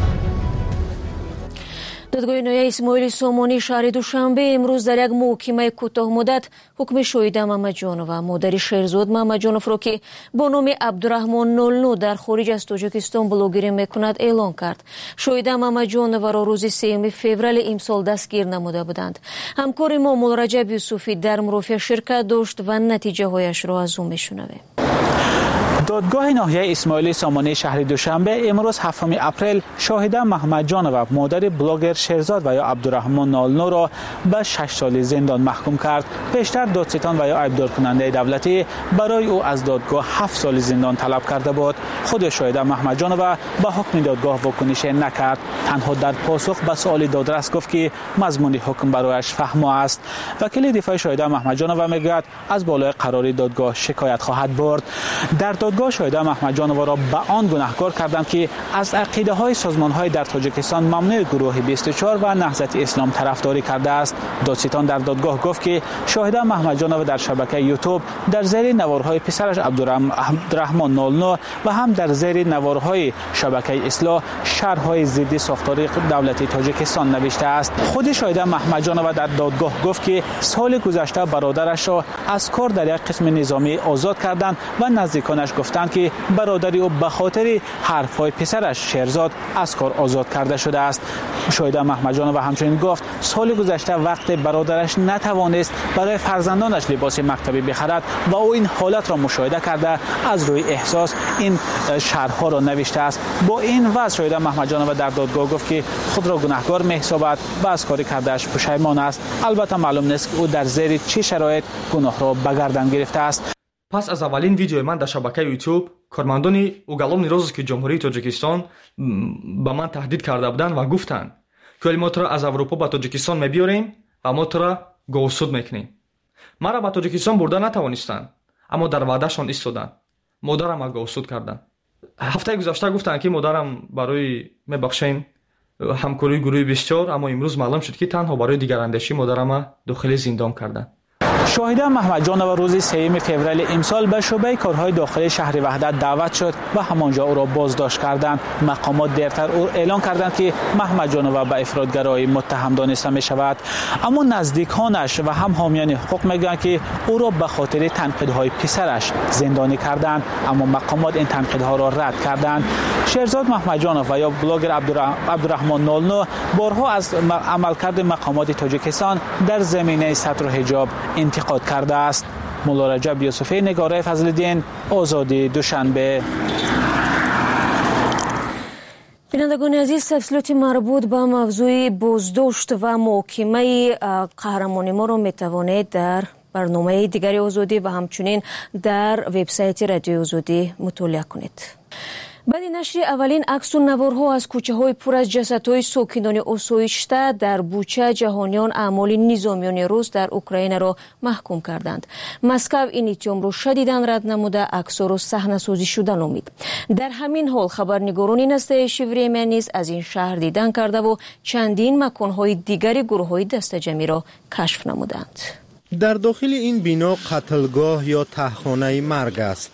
додгоҳи ноҳияи Исмоили Сомонӣ шаҳри Душанбе имрӯз дар як муҳокимаи кӯтоҳмуддат ҳукми шоҳида Мамаҷонова модари Шерзод Мамаҷоновро ки бо номи Абдураҳмон 00 дар хориҷ аз Тоҷикистон блогерӣ мекунад эълон кард. шоҳида Мамаҷоноваро рӯзи 3 феврали имсол дастгир намуда буданд. ҳамкори мо Мулраҷаб Юсуфӣ дар мурофиа ширкат дошт ва натиҷаҳояшро аз ӯ мешунавем. دادگاه ناحیه اسماعیلی سامانی شهر دوشنبه امروز 7 اپریل شاهده محمدجانова مادر بلاگر شهرزاد و یا عبدالرحمن 00 را به 6 سال زندان محکوم کرد. پیشتر دادستان و یا عیبدار کننده دولتی برای او از دادگاه 7 سال زندان طلب کرده بود. خود شاهده محمدجانova به حکم دادگاه واکنش نکرد. تنها در پاسخ به سوال دادرس گفت که مضمون حکم برایش فهمه است. وکیل دفاع شاهده محمدجانova میگوید از بالای قراری دادگاه شکایت خواهد برد. در دادگاه شاهده محمدجانova را به آن گناهکار کردند که از عقیده های سازمان های در تاجیکستان ممنوع گروه 24 و نهضت اسلام طرفداری کرده است. دادستان در دادگاه گفت که شاهده محمدجانova در شبکه یوتیوب در زیر نوارهای پسرش عبدالرحمن 00 و هم در زیر نوارهای شبکه اصلاح شرح‌های ضد ساختار دولتی تاجیکستان نوشته است. خود شاهده محمدجانova در دادگاه گفت که سال گذشته برادرش را از کار در یک قسم نظامی آزاد کردند و نزدیکانش گفتند که برادری او به خاطر حرف‌های پسرش شهرزاد از کار آزاد کرده شده است. شاهده محمدجانova همچنین گفت سال گذشته وقت برادرش نتوانست برای فرزندانش لباس مکتبی بخرد و او این حالت را مشاهده کرده از روی احساس این شرح‌ها را نوشته است. با این وضع شاهده محمدجانova در دادگاه گفت که خود را گناهکار می‌حسابد و از کار کرده‌اش پشیمان است. البته معلوم نیست که او در زیر چه شرایط گناه را به گردن گرفته است. پس از اولین ویدیوی من در شبکه یوتیوب کارمندان уголовный розыск جمهوری تاجیکستان به من تهدید کرده بودند و گفتند که ما تو را از اروپا به تاجیکستان می‌بریم و ما تو را گوسود می‌کنیم. مرا به تاجیکستان برده نتوانستند اما در وعدهشان ایستادند. مادرم را گوسود کردند. هفته گذشته گفتند که مادرم برای میبخشین همکاری گروه 24 اما امروز معلوم شد که تنها برای دیگراندیشی مادرم را داخل زندان کردند. شاهده محمدجانova روز 3 فوریه امسال به شعبه کارهای داخلی شهر وحدت دعوت شد و همانجا او را بازداشت کردند. مقامات دیرتر او اعلان کردند که محمدجانova به افراطگرایی متهم دانسته می شود، اما نزدیکانش و هم حامیان حقوق میگویند که او را به خاطر تنقیدهای پسرش زندانی کردند، اما مقامات این تنقیدها را رد کردند. شهرزاد محمدجانova یا بلاگر عبدالرحمن 00 بارها از عملکرد مقامات تاجیکستان در زمینه ستر و حجاب انتقاد کرده است. مولارجب یوسفی، نگاره فضل‌الدین، آزادی، دوشنبه. بینندگان عزیز، تفصیلات مربوط به موضوع بازداشت و محاکمه قهرمان ما را میتوانید در برنامه دیگری آزادی و همچنین در وبسایت رادیو آزادی مطالعه کنید. بعد نشر اولین عکس و نوارها از کوچه‌های پر از جسدهای ساکنان آسایشته در بوچه، جهانیان اعمال نظامیان روس در اوکراین را محکوم کردند. مسکو این اتهام را شدیداً رد نموده عکس‌ها را صحنه‌سازی شده نامید. در همین حال خبرنگاران نستایش وریمیا نیز از این شهر دیدن کرده و چندین مکان‌های دیگر گروه‌های دسته‌جمعی را کشف نمودند. در داخل این بنا قتلگاه یا تهخانه مرگ است.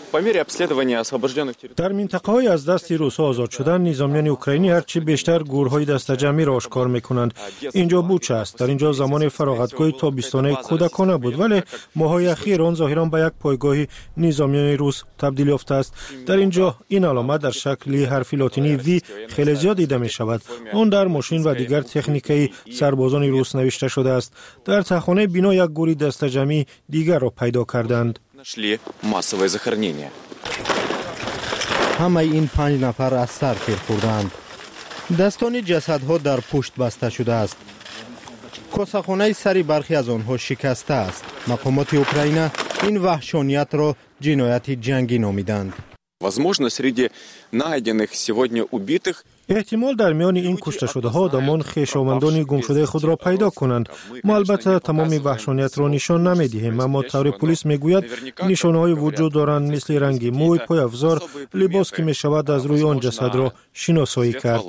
در منطقه‌های از دست روس‌ها آزاد شدن، نظامیان اوکراینی هرچی بیشتر گورهای دسته‌جمعی را آشکار می‌کنند. اینجا بوچه است. در اینجا زمان فراغتگاه تابستانه کودکانه بود، ولی ماه‌های اخیر آن ظاهراً به یک پایگاه نظامیان روس تبدیل یافته است. در اینجا این علامت در شکل حرف لاتینی وی خیلی زیاد دیده می‌شود. آن در ماشین و دیگر تکنیک‌های سربازان روس نوشته شده است. در تهخانه بنا یک گوری دسته‌جمعی دیگر را پیدا کردند. Нашли массовое захоронение. همه این 5 نفر از سر تیر خوردند. دستان جسدها در پشت بسته شده است. کاسخانه سری برخی از آنها شکسته است. مقامات اوکراین این وحشانیت را جنایت جنگی نامیدند. Возможно, среди найденных сегодня убитых احتمال در میان این کشته شده ها آدمان خویشاوندان گم شده خود را پیدا کنند. ما البته تمام وحشانیت را نشان نمیدهیم، اما طور پلیس میگوید نشانه های وجود دارند مثل رنگ موی، پای افزار، لباس که می شود از روی آن جسد را شناسایی کرد.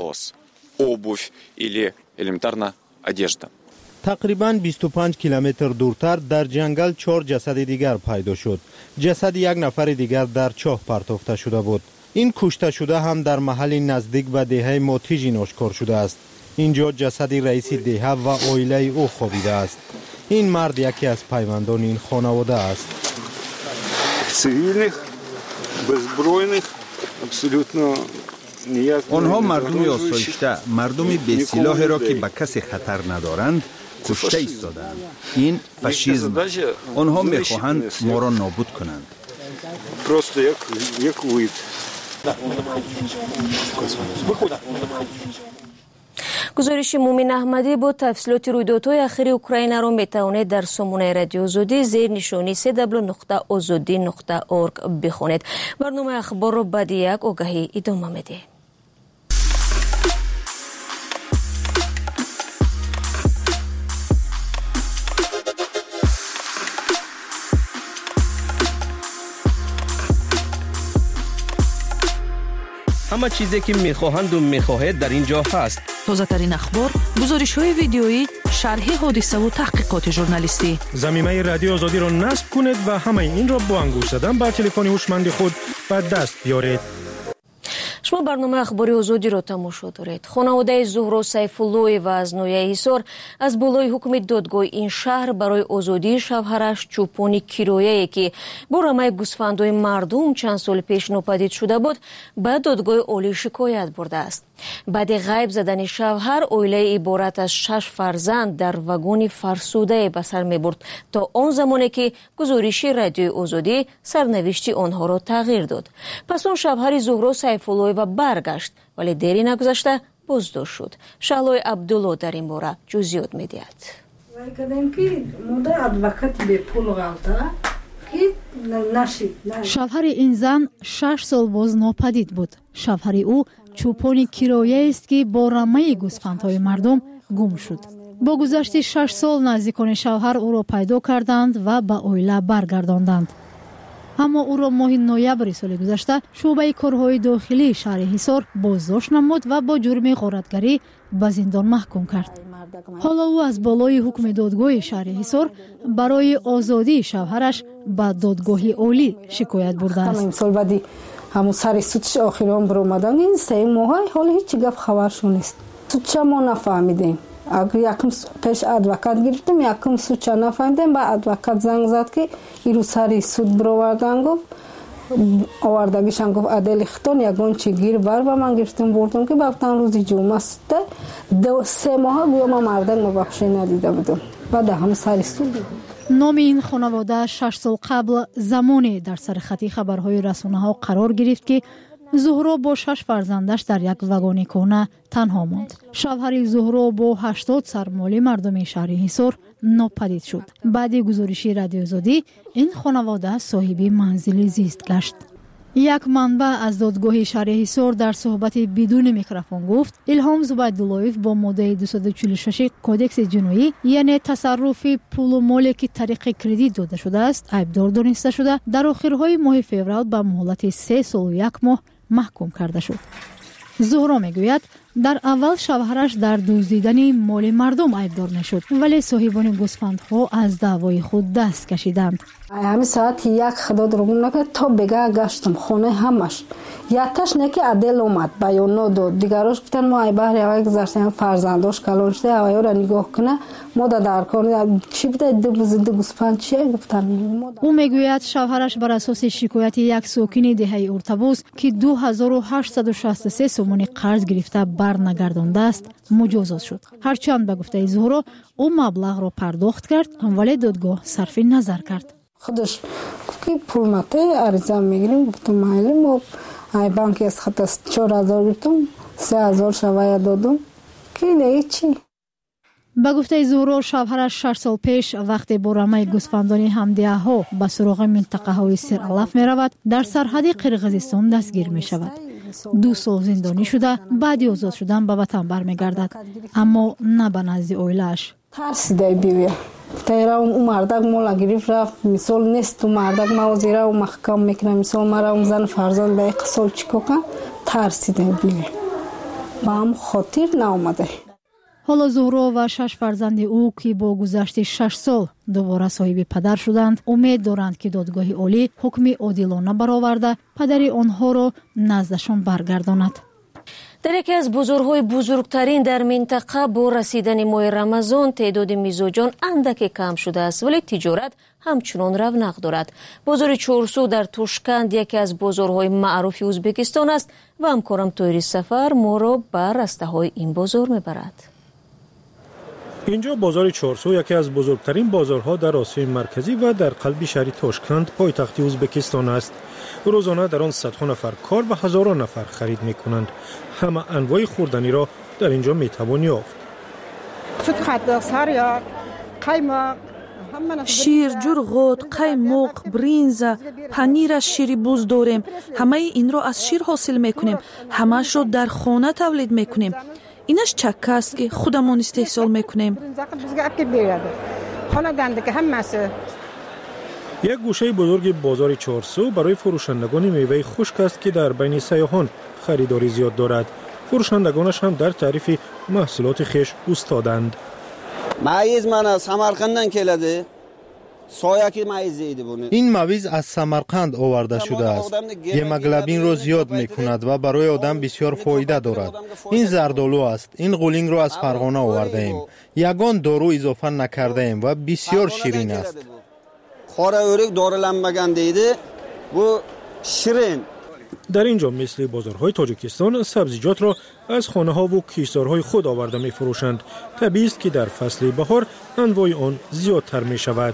تقریباً 25 کیلومتر دورتر در جنگل 4 جسد دیگر پیدا شد. جسد یک نفر دیگر در چاه پرتافته شده بود. این کشته شده هم در محل نزدیک به دهه ماتیژین آشکار شده است. اینجا جسد رئیس دهه و عائله او خوابیده است. این مرد یکی از پیوندان این خانواده است. آنها مردمی آسایشته، مردمی بی سلاحی را که به کسی خطر ندارند کشته ایستادند. این فاشیسم. آنها میخواهند ما را نابود کنند. گزارش مومن احمدی بود. تفصیلات رویدادهای اخیر اوکراین را میتوانید در سامانه رادیو آزادی زیر نشانی www.azadi.org بخونید. برنامه اخبار را بعد یک آگهی ادامه میده. همه چیزی که میخواهند و میخواهید در اینجا هست. تازه ترین اخبار، گزارش‌های ویدیویی، شرح حادثه و تحقیقات ژورنالیستی. ضمیمه رادیو آزادی را نصب کنید و همه این را با انگشت زدن بر تلفن هوشمند خود به دست بیارید. شما برنامه اخباری آزادی را تماشا دارید. خانواده زهرا سیف‌اللهی و از نویه حصار از بالای حکم دادگاه این شهر برای آزادی شوهرش چوپان کیرویه‌ای که با رمه گوسفندهای مردم چند سال پیش ناپدید شده بود به دادگاه عالی شکایت برده است. بعد غیب زدن شوهر، عائله عبارت از 6 فرزند در واگن فرسوده به سر می‌برد تا آن زمانی که گزارش رادیو آزادی سرنوشت آنها را تغییر داد. پس آن شوهر زهرا سیف‌اللهی و برگشت، ولی دیری نگذشته بازداشت شد. شهلای عبدالله در این باره جزئیات می‌دهد. شوهر این زن 6 سال باز ناپدید بود. شوهر او چوپان کیرویه است که با رمه گوسفندهای مردم گم شد. با گذشت 6 سال نزدیکان شوهر او را پیدا کردند و به عائله برگرداندند. اما او را ماه نوامبر سال گذشته شعبه کارهای داخلی شهر حصار بازداشت نمود و با جرم غارتگری به زندان محکوم کرد. حالا او از بالای حکم دادگاه شهر حصار برای آزادی شوهرش به دادگاه عالی شکایت برده است. همون سر سودش آخران برآمدن این 3 ماه حالا هیچ گپ خبرش نیست. سودش ما نفهمیدیم. اگر یکم پیش ادوکات گرفتیم، یکم سودش نفهمیدیم. با ادوکات زنگ زد که ایرو سر سود برآوردن، گفت آوردگیشان گفت عدل ختون یگان چی گیر بر و من گرفتم بردم که بابتن روزی جمعه است. 3 ماه گویا ما مردن مبخشی ندیده بودم. بعد هم سر سود دیدم. نام این خانواده 6 سال قبل زمانی در سرخط خبرهای رسانه‌ها قرار گرفت که زهرا با 6 فرزندش در یک واگن کهنه تنها ماند. شوهر زهرا با 80 سرمایه مردم شهر حصار ناپدید شد. بعد گزارش رادیو آزادی این خانواده صاحب منزل زیست گشت. یک منبع از دادگاه شهر حصار در صحبت بدون میکروفون گفت الهام زبیداللهیف با ماده 246 کودکس جنایی یعنی تصرف پول و مالی که طریق کردیت داده شده است عیبدار دانسته شده در آخرهای ماه فوریه به مهلت 3 سال و 1 ماه محکوم کرده شد. زهرا میگوید در اول شوهرش در دزدیدن مال مردم عیبدار نشد، ولی صاحبان گوسفندها از دعوای خود دست کشیدند. همین ساعت 1 خدا درمون نکرد تا بگه گشتم خونه همش. یکتاش نه که عدل اومد بیان نداد. دیگراش گفتن ما ای بهر اوای گذاشتن فرزنداش کلانشته اوای را نگاه کنه ما در کار چی بده دو زنده گوسفند چیه گفتن. او میگوید شوهرش بر اساس شکایت یک ساکن دهه ارتباط که 2863 سومانی قرض گرفته برنگردانده است مجازات شد. هرچند به گفته زهرا او مبلغ را پرداخت کرد ولی دادگاه صرف نظر کرد. خودش که پول نته عریضه میگیریم گفتم مایل ما ай банки аз хатас 4000 гирифтам 3000 шавая додум ки не чӣ. ба гуфтаи зуҳро шавҳараш 6 сол пеш вақте бо рамаи гӯсфандони ҳамдияҳо ба суроғи минтақаҳои сералаф меравад, дар сарҳади қирғизистон дастгир мешавад. 2 сол зиндонӣ шуда баъди озод шудан ба ватан бармегардад, аммо на ба назди оилааш. тарсида бивия тайра у мардак мола гирифт рафт мисол нест у мардак ма озира у маҳкам мекунам мисол мара у зан фарзанд ба як сол чикока тарсида бивия ба ҳам хотир наомада. ҳоло зуҳро ва 6 фарзанди ӯ ки бо гузашти 6 сол дубора соҳиби падар шуданд, умед доранд ки додгоҳи олӣ ҳукми одилона бароварда падари онҳоро наздашон баргардонад. дар яке аз бозорҳои бузургтарин дар минтақа бо расидани моҳи рамазон теъдоди мизоҷон андаке кам шудааст, вале тиҷорат ҳамчунон равнақ дорад. бозори Чорсу дар Тошканд яке аз бозорҳои маъруфи Ӯзбекистон аст ва ҳамкорам Тоҳири Сафар моро ба растаҳои ин бозор мебарад. اینجا بازار چارسو یکی از بزرگترین بازارها در آسیای مرکزی و در قلب شهر تاشکند پایتخت ازبکستان است. روزانه در آن صدها نفر کار و هزاران نفر خرید می‌کنند. همه انواع خوردنی را در اینجا می‌توان یافت. شیر، جرغوت، قایماق، برنزه، پنیر از شیر بوز داریم. همه این را از شیر حاصل می‌کنیم. همه‌اش را در خانه تولید می‌کنیم. اینش چکه است که خودمون استحصال میکنیم. یک گوشه بزرگ بازار چارسو برای فروشندگان میوه خشک است که در بین سیاحان خریداری زیاد دارد. فروشندگانش هم در تعریف محصولات خویش استادند. مایز من از سمرقندن کلده. این مویز از سمرقند آورده شده است. هموگلوبین را زیاد می کند و برای آدم بسیار فایده دارد. این زردآلو است. این قولینگ را از فرغانه آورده ایم. یگان دارو اضافه نکرده ایم و بسیار شیرین است. در اینجا مثل بازارهای تاجیکستان سبزیجات را از خانه ها و کشتزارهای خود آورده می فروشند. طبیعی است که در فصل بهار انواع آن زیادتر می شود.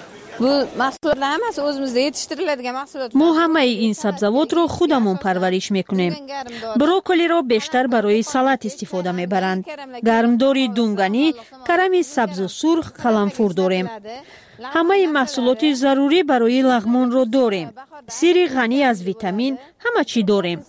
ما همه این سبزوات رو خودمون پرورش میکنیم. بروکلی رو بیشتر برای سالاد استفاده میبرند. گرمداری دونگانی، کرم سبز و سرخ، قلمفور داریم. همه محصولات ضروری برای لغمان رو داریم. سیر غنی از ویتامین، همه چی داریم.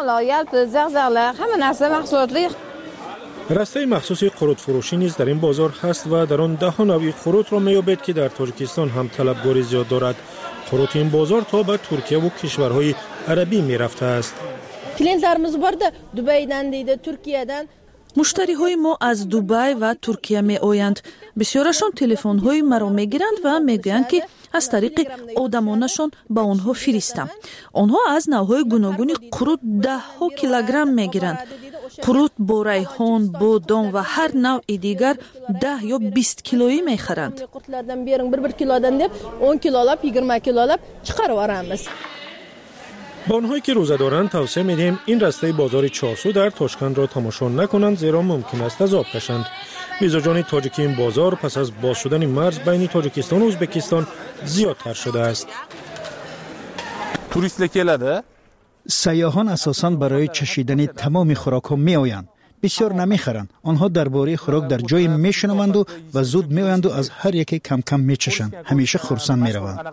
رسته مخصوصی قروت فروشی نیز در این بازار هست و در آن ده نوع قروت را می‌یابد که در تاجیکستان هم طلبکاری زیاد دارد. قروت این بازار تا به ترکیه و کشورهای عربی می‌رفته است. کلینتlarimiz borda Dubaydan deydi, Turkiyadan. مشتری‌های ما از دبی و ترکیه می‌آیند. بسیارشان تلفن‌های مرا می‌گیرند و می‌گویند که از طریق آدمانشان با آنها فرستم. آنها از نوع‌های گوناگون قروت 10 کیلوگرم می‌گیرند. قروت با ریحان، بادام و هر نوع دیگر 10 یا 20 کیلویی می‌خرند. Qurtlardan bering 1 kilodan deb 10 kilolab 20 kilolab chiqarib oramiz. با آنهایی که روزه دارند توصیه می‌دهیم این رسته بازار چارسو در تاشکند را تماشا نکنند زیرا ممکن است عذاب کشند. میزبان تاجیکی این بازار پس از باز شدن مرز بین تاجیکستان و ازبکستان زیادتر شده است. توریست کلاده؟ سیاحان اساساً برای چشیدن تمام خوراک‌ها می‌آیند. بسیار نمی‌خرند. آنها درباره خوراک در جای می‌شنوند و زود می‌آیند و از هر یکی کم کم می‌چشند. همیشه خرسند می‌روند.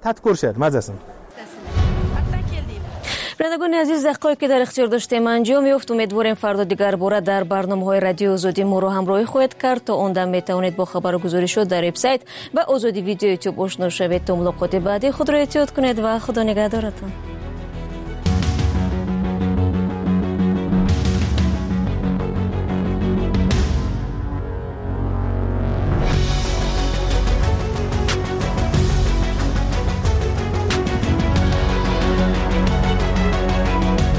بینندگان عزیز، دقایقی که در اختیار داشتیم انجام یافت. امیدواریم فردا دیگر باره در برنامه‌های رادیو آزادی ما رو همراهی خواهید کرد. تا اون دم میتوانید با خبرگزاری شد در وبسایت و آزادی ویدیو یوتیوب آشنا شوید. تا ملاقات بعدی خود را احتیاط کنید و خدا نگهدارتان.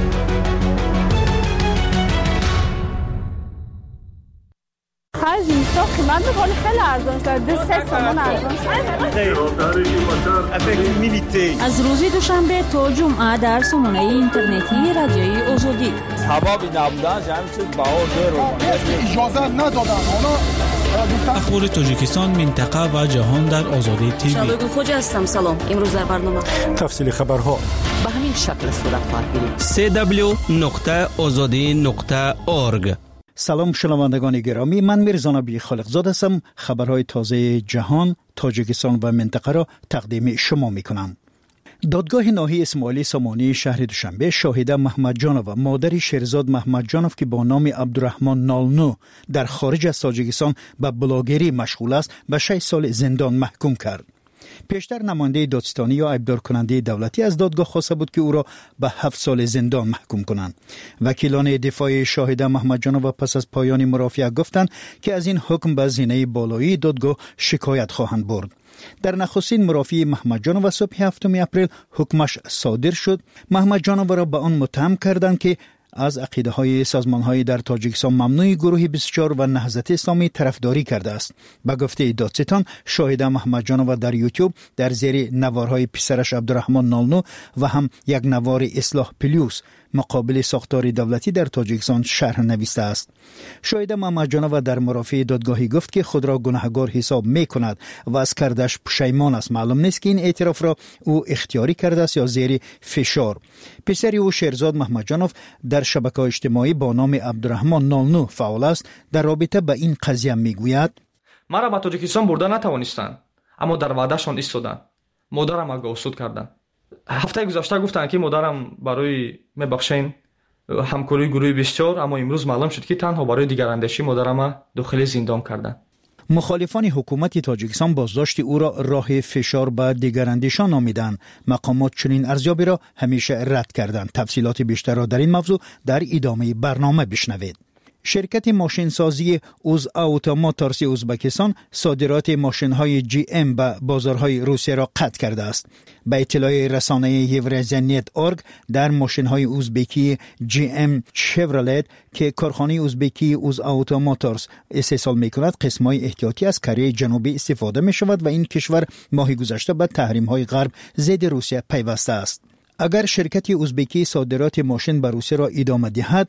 Aziz تو قیمت میکنه خیلی ارزان شده 3 تومان ارزان شده. از روز دوشنبه تا جمعه در سامانه اینترنتی رادیوی آزادی. هوا بی نبودن همین چیز بهار اجازه ندادن. اخبار تاجیکستان، منطقه و جهان در آزادی تیوی. شبگون خوج هستم. سلام. امروز در برنامه تفصیل خبرها به همین شکل صورت خواهد گرفت. www.azadi.org. سلام شنوندگان گرامی، من میرزا نبی خالقزاده هستم. خبرهای تازه جهان، تاجیکستان و منطقه را تقدیم شما میکنم. دادگاه ناحیه اسماعیلی سامانی شهر دوشنبه شاهده محمد جانوف و مادر شیرزاد محمد جانوف که با نام عبدالرحمن نالنو در خارج از تاجیکستان به بلاگری مشغول است به 6 سال زندان محکوم کرد. پیشتر نماینده دادستانی یا ایبدار کننده دولتی از دادگاه خواسته بود که او را به 7 سال زندان محکوم کنند. وکیلان دفاع شاهده محمد جانوف پس از پایان مرافعه گفتند که از این حکم به زینه بالایی دادگاه شکایت خواهند برد. در نخستین مرافعه محمد جانوف صبح 7 اپریل حکمش صادر شد. محمد جانوف را به آن متهم کردند که از عقیده های سازمان های در تاجیکستان ممنوع گروه 24 و نهضت اسلامی طرفداری کرده است. به گفته دادستان، شاهده محمد جانوف در یوتیوب در زیر نوارهای پسرش عبدالرحمن نالنو و هم یک نوار اصلاح پلیوس مقابل ساختار دولتی در تاجیکستان شرح نویسته است. شاهده محمد جانوف در مرافعه دادگاهی گفت که خود را گناهکار حساب می کند و از کردش پشیمان است. معلوم نیست که این اعتراف را او اختیاری کرده است یا زیر فشار. پسر او شیرزاد محمد جانوف در شبکه اجتماعی با نام عبدالرحمن نالنو فعال است. در رابطه با این قضیه میگوید: مرا به تاجیکستان برده نتوانستند، اما در وعدهشان ایستادند. مادرم را گوسود کردند. هفته گذشته گفتند که مادرم برای میبخشین همکاری گروه 24، اما امروز معلوم شد که تنها برای دیگراندیشی مادرم داخل زندان کردند. مخالفان حکومت تاجیکستان بازداشت او را راه فشار به دیگراندیشان نامیدند. مقامات چنین ارزیابی را همیشه رد کردند. تفصیلات بیشتر را در این موضوع در ادامه برنامه بشنوید. شرکت ماشینسازی اوز آوتو موتورز ازبکستان صادرات ماشین‌های جی ام به بازارهای روسیه را قطع کرده است. به اطلاع رسانه یورزنیت اورگ در ماشین‌های ازبکی جی ام شفرلت که کارخانه ازبکی اوز آوتو موتورز استحصال می‌کند، قسم‌های احتیاطی از کره جنوبی استفاده می‌شود و این کشور ماه گذشته به تحریم‌های غرب ضد روسیه پیوسته است. اگر شرکت ازبکی صادرات ماشین به روسیه را ادامه دهد،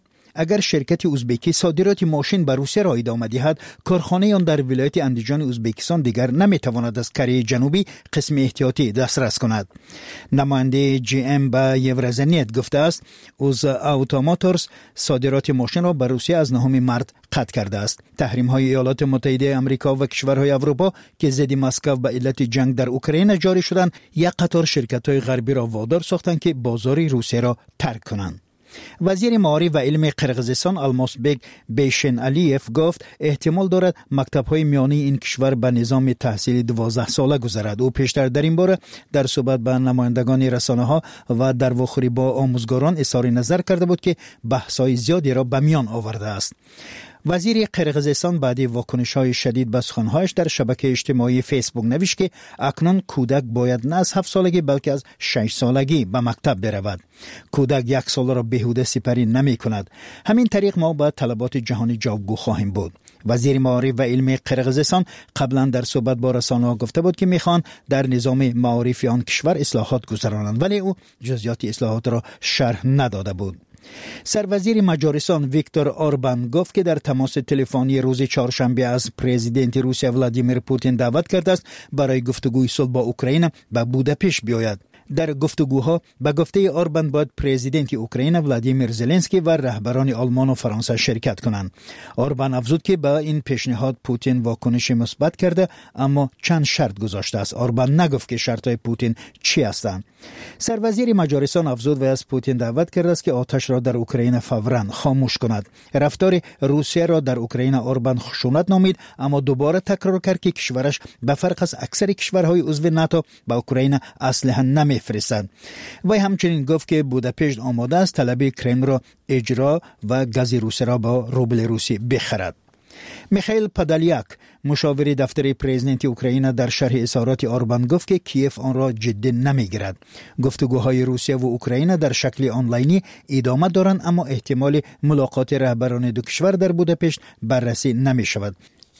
کارخانه آن در ولایت اندیجان ازبکستان دیگر نمیتواند از کره جنوبی قسم احتیاطی دسترس کند. نماینده جی ام به یورزنیت گفته است اوز آوتو موتورز صادرات ماشین را به روسیه از 9 مارس قطع کرده است. تحریم های ایالات متحده آمریکا و کشورهای اروپا که ضد مسکو به علت جنگ در اوکراین جاری شدند، یک قطار شرکت های غربی را وادار ساختند که بازار روسیه را ترک کنند. وزیر معارف و علم قرقیزستان الماسبک بیشن علیف گفت احتمال دارد مکتب‌های میانی این کشور به نظام تحصیلی 12 ساله گذرد. او پیشتر در این باره در صحبت با نمایندگان رسانه‌ها و در واخوری با آموزگاران اظهار نظر کرده بود که بحث‌های زیادی را به میان آورده است. وزیر قرقیزستان بعد واکنش‌های شدید به سخن‌هایش در شبکه اجتماعی فیسبوک نوشت که اکنون کودک باید نه از 7 سالگی بلکه از 6 سالگی به مکتب برود. کودک 1 سال را بیهوده سپری نمی‌کند. همین طریق ما با طلبات جهانی جوابگو خواهیم بود. وزیر معارف و علم قرقیزستان قبلا در صحبت با رسانه‌ها گفته بود که می‌خوان در نظام معارف آن کشور اصلاحات گذرانند، ولی او جزئیات اصلاحات را شرح نداده بود. سروزیر مجارستان ویکتور اوربان گفت که در تماس تلفنی روز چهارشنبه از پرزیدنت روسیه ولادیمیر پوتین دعوت کرده است برای گفتگوی صلح با اوکراین به بوداپشت بیاید. در گفتگوها به گفته اوربان باید پرزیدنت اوکراین ولادیمیر زلنسکی و رهبران آلمان و فرانسه شرکت کنند. اوربان افزود که با این پیشنهاد پوتین واکنش مثبت کرده، اما چند شرط گذاشته است. اوربان نگفت که شرطهای پوتین چی هستند. سروزیر مجارستان افزود و از پوتین دعوت کرده است که آتش را در اوکراین فوراً خاموش کند. رفتار روسیه را در اوکراین اوربان خشونت نامید، اما دوباره تکرار کرد که کشورش به فرق از اکثر کشورهای عضو ناتو به اوکراین اسلحه نمیفرستند. وی همچنین گفت که بوداپشت آماده است طلب کرملین را اجرا و گاز روسیه را با روبل روسی بخرد. میخائیل پادالیاک مشاور دفتر پرزیدنت اوکراین در شرح اظهارات اوربان گفت که کیف آن را جدی نمیگیرد. گفتگوهای روسیه و اوکراین در شکل آنلاینی ادامه دارند، اما احتمال ملاقات رهبران دو کشور در بوداپشت بررسی نمی شود.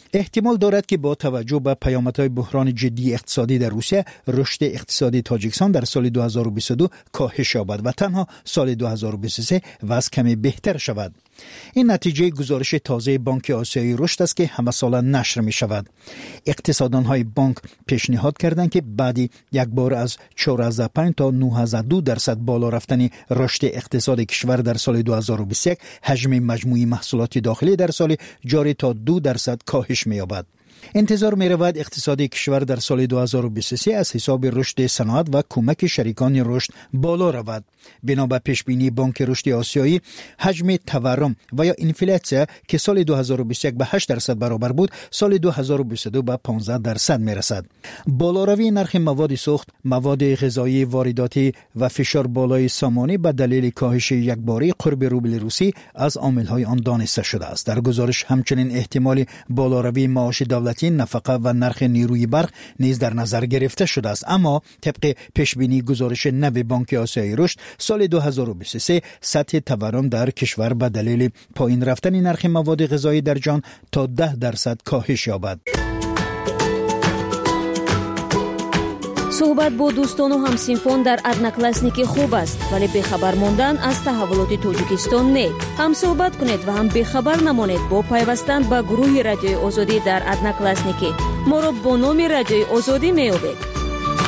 احتمال دارد که با توجه به پیامدهای بحران جدی اقتصادی در روسیه رشد اقتصادی تاجیکستان در سال 2022 کاهش یابد و تنها سال 2023 وضع کمی بهتر شود. این نتیجه گزارش تازه بانک آسیایی رشد است که همه ساله نشر می شود. اقتصاددان های بانک پیشنهاد کردند که بعدی یک بار از 4.5 تا 9.2% بالا رفتن رشد اقتصاد کشور در سال 2021 حجم مجموعی محصولات داخلی در سال جاری تا 2% کاهش می یابد. انتظار می رود اقتصاد کشور در سال 2023 از حساب رشد صنعت و کمک شریکان رشد بالا رود. بنا به پیش بینی بانک رشد آسیایی، حجم تورم و یا انفلاسیون که سال 2021 به 8% برابر بود، سال 2022 به 15% می رسد. بالاروی نرخ مواد سوخت، مواد غذایی وارداتی و فشار بالای سامانه به دلیل کاهش یکباره قرب روبل روسی از عامل‌های آن دانسته شده است. در گزارش همچنین احتمال بالاروی معاش دولتی، نفقه و نرخ نیروی برق نیز در نظر گرفته شده است. اما طبق پیشبینی گزارش نو بانک آسیایی رشد، سال 2023 سطح تورم در کشور به دلیل پایین رفتن نرخ مواد غذایی در جهان تا 10% کاهش یابد. صحبت با دوستان و همسینفان در ادناکلاسنیکی خوب است، ولی بخبر ماندن از تحولات تاجیکستان نه. هم صحبت کنید و هم بخبر نمانید با پیوستن به گروه رادیوی آزادی در ادناکلاسنیکی. ما را با نام رادیوی آزادی می‌یابید.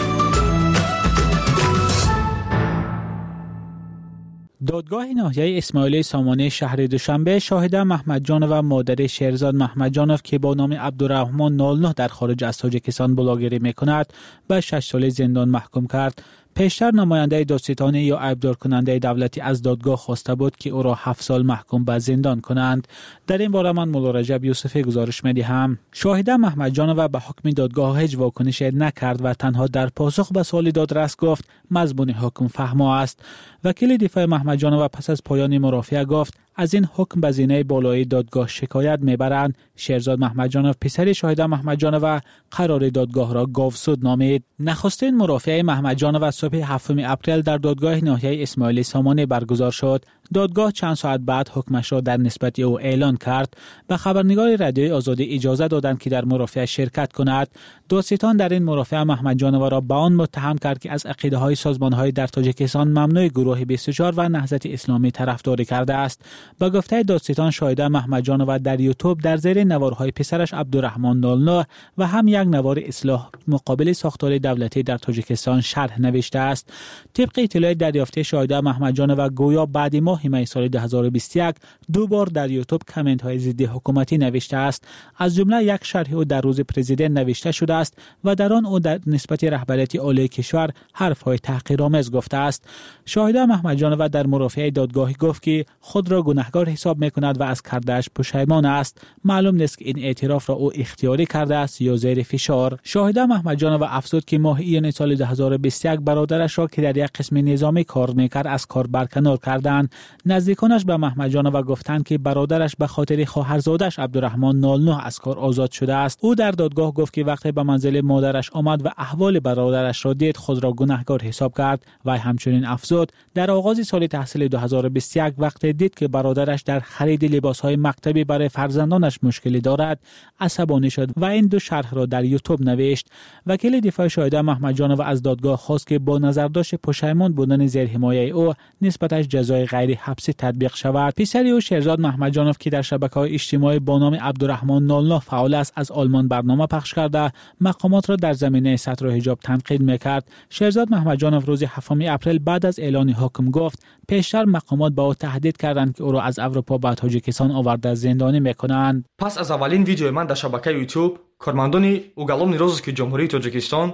دادگاه ناحیه اسماعیلی سامانه شهر دوشنبه شاهده محمدجان و مادر شهرزاد محمدجانوف که با نام عبدالرحمن 09 در خارج از تاجیکستان بلاگری میکند به 6 سال زندان محکوم کرد. پیشتر نماینده دادستانی یا عیبدار کننده دولتی از دادگاه خواسته بود که او را 7 سال محکوم به زندان کنند. در این باره من مولا رجب یوسفی گزارش می‌دهم. شاهده محمدجانوف به حکم دادگاه هیچ واکنشی نکرد و تنها در پاسخ به سوال دادرس گفت مضمون حکم فهما است. وکیل دفاع محمدجانوف پس از پایان مرافعه گفت از این حکم به زینه بالای دادگاه شکایت میبرند. شهرزاد محمدجانوف پسر شاهده محمدجانوف قرار دادگاه را گاوسود نامید. نخستین مرافعه محمدجانوف صبح 7 اپریل در دادگاه ناحیه اسماعیلی سامانه برگزار شد. دادگاه چند ساعت بعد حکمش را در نسبت او اعلان کرد. به خبرنگار رادیوی آزادی اجازه دادند که در مرافعه شرکت کند. دادستان در این مرافعه محمدجانوف را به آن متهم کرد که از عقیده‌های سازمان‌های در تاجیکستان ممنوع گروه 24 و نهضت اسلامی طرفداری کرده است. با گفته دادستان شاهده محمدجانوف در یوتیوب در زیر نوارهای پسرش عبدالرحمن 09 و هم یک نوار اصلاح مقابل ساختار دولتی در تاجیکستان شرح نوشته است. طبق اطلاع دریافته شاهده محمدجانوف گویا بعد ماه می سال 2021 دو بار در یوتیوب کامنت های ضد حکومتی نوشته است. از جمله یک شرح او در روز پرزیدنت نوشته شده است و در آن او در نسبت رهبریت عالی کشور حرف های تحقیرآمیز گفته است. شاهده محمدجانوف در مرافعه دادگاهی گفت که خود را گناهکار حساب می‌کند و از کرده‌اش پشیمان است. معلوم نیست که این اعتراف را او اختیاری کرده است یا زیر فشار. شاهده محمدجانوف افزود که ماه ایون سال 2021 برادرش را که در یک قسم نظامی کار می‌کرد از کار برکنار کردند. نزدیکانش به محمدجانوف گفتند که برادرش به خاطر خواهرزادش عبدالرحمن 09 از کار آزاد شده است. او در دادگاه گفت که وقتی به منزل مادرش آمد و احوال برادرش را دید خود را گناهکار حساب کرد و همچنین افزود در آغاز سال تحصیل 2021 وقتی دید که برادرش در خرید لباس‌های مکتبی برای فرزندانش مشکلی دارد عصبانی شد و این دو شرح را در یوتیوب نوشت. وکیل دفاع شاهده محمدجانوف از دادگاه خواست که با نظرداشت پشیمان بودن زیر حمایه او نسبتش جزای غیر حبسی تطبیق شود. پسر او شهرزاد محمدجانوف که در شبکه‌های اجتماعی با نام عبدالرحمن 09 فعال است از آلمان برنامه پخش کرده مقامات را در زمینه ستر و حجاب تنقید می‌کرد. شهرزاد محمدجانوف روز 7 اپریل بعد از اعلان حکم گفت پیشتر مقامات با او تهدید کردند که او را از اروپا به تاجیکستان آورده زندانی می‌کنند. پس از اولین ویدیو من در شبکه یوتیوب کارمندان уголовный розыск جمهوری تاجیکستان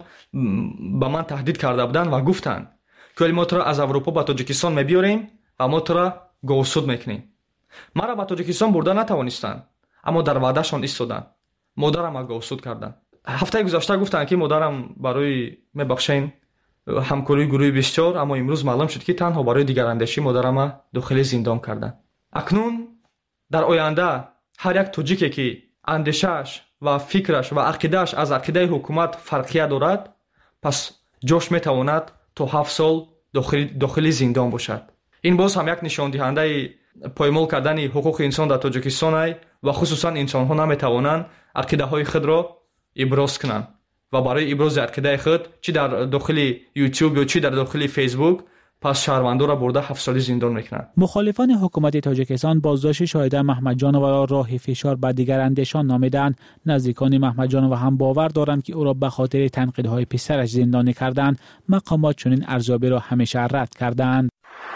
به من تهدید کرده بودند و گفتند که ما تو را از اروپا به تاجیکستان می‌بیاریم و ما تو را گاوسود می‌کنیم. مرا به تاجیکستان برده نتوانستند اما در وعدهشان ایستادند. مادرم گاوسود کردند. هفته گذشته گفتند که مادرم برای میبخشین همکاری گروه 24 اما امروز معلوم شد که تنها برای دیگراندیشی مادرم داخل زندان کردند. اکنون در آینده هر یک توجیکی که اندیشش و فکرش و عقیدهش از عقیده حکومت فرقیت دارد پس جاش میتواند تا 7 سال داخل زندان باشد. این باز هم یک نشان دهنده پایمال کردن حقوق انسان در تاجیکستان است و خصوصا انسان ها نمیتوانند عقیده‌های خود را ابراز کنند و برای ابراز عقیده خود چی در داخل یوتیوب یا چی در داخل فیسبوک پس شهروندان را برده 7 سالی زندان میکنند. مخالفان حکومت تاجیکستان بازداشت شاهده محمد جانو را راه فشار بر دیگر اندیشان نامیدند. نزدیکان محمد جانو هم باور دارند که او را به خاطر تنقیدهای پسرش زندانی کردند. مقامات چنین ارزیابی را همیشه رد کردند.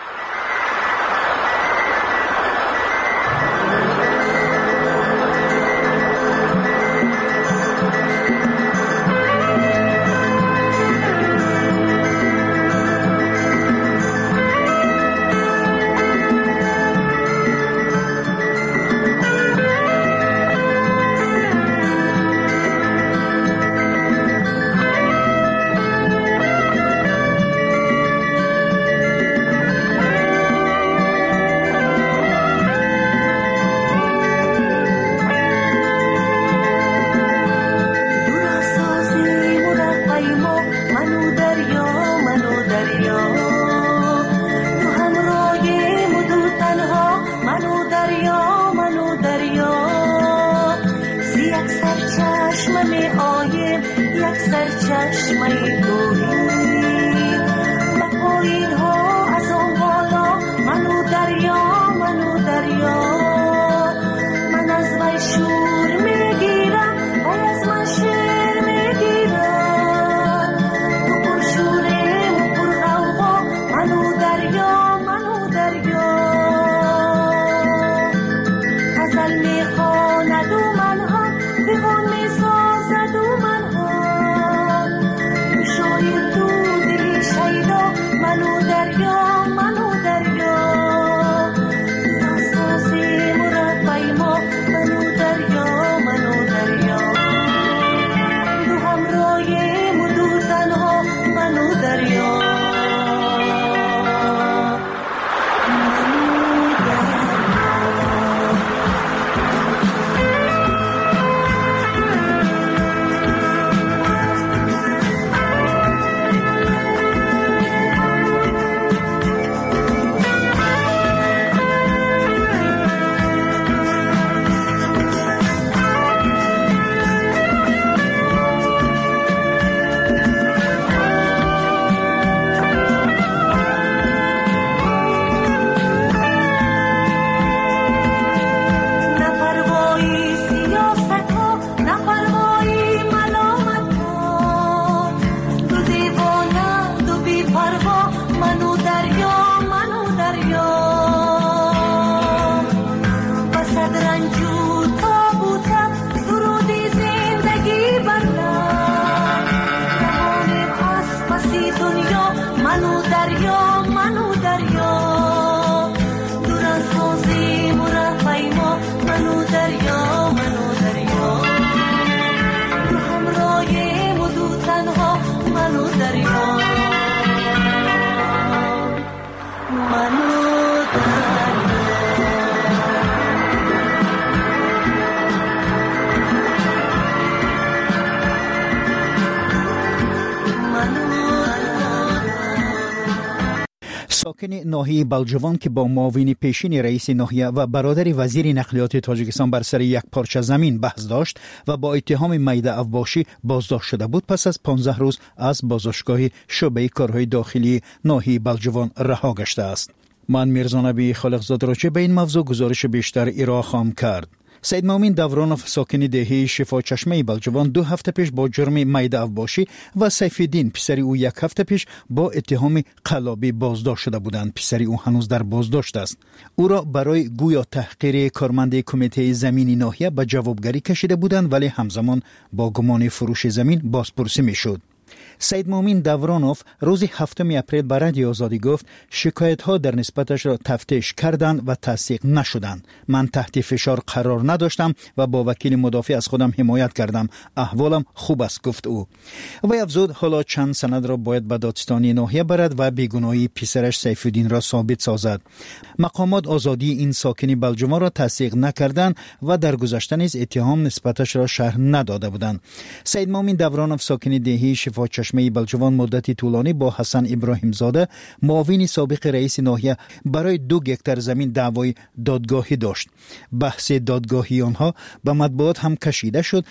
ساکن ناحیه بلجوان که با معاون پیشین رئیس ناحیه و برادر وزیر نقلیات تاجیکستان بر سر یک پارچه زمین بحث داشت و با اتهام میده افباشی بازداشت شده بود، پس از 15 روز از بازداشتگاه شعبه کارهای داخلی ناحیه بلجوان رها گشته است. من میرزا نبی خالقزاده راجع به این موضوع گزارش بیشتر ارائه خواهم کرد. سید مومن دورانوف ساکن دهه شفا چشمه بلجوان 2 هفته پیش با جرم میده افباشی و سیفالدین پسر او 1 هفته پیش با اتهام قلابی بازداشت شده بودند. پسر او هنوز در بازداشت است. او را برای گویا تحقیر کارمند کمیته زمینی ناحیه به جوابگری کشیده بودند، ولی همزمان با گمان فروش زمین بازپرسی میشد. سید مومن دورانوف روز 7 اپریل به رادیو آزادی گفت شکایت ها در نسبتش را تفتیش کردند و تصدیق نشدند. من تحت فشار قرار نداشتم و با وکیل مدافع از خودم حمایت کردم. احوالم خوب است، گفت او. و افزود حالا چند سند را باید به دادستانی ناحیه برد و بیگناهی پسرش سیفالدین را ثابت سازد. مقامات آزادی این ساکن بلجوان را تصدیق نکردند و در گذشته نیز اتهام نسبتش را شرح نداده بودند. سید مومن دورانوف ساکن دهه شفا چشمه بلجوان مدتی طولانی با حسن ابراهیم زاده معاون سابق رئیس ناحیه برای 2 هکتار زمین دعوای دادگاهی داشت. بحث دادگاهی آنها به مطبوعات هم کشیده شد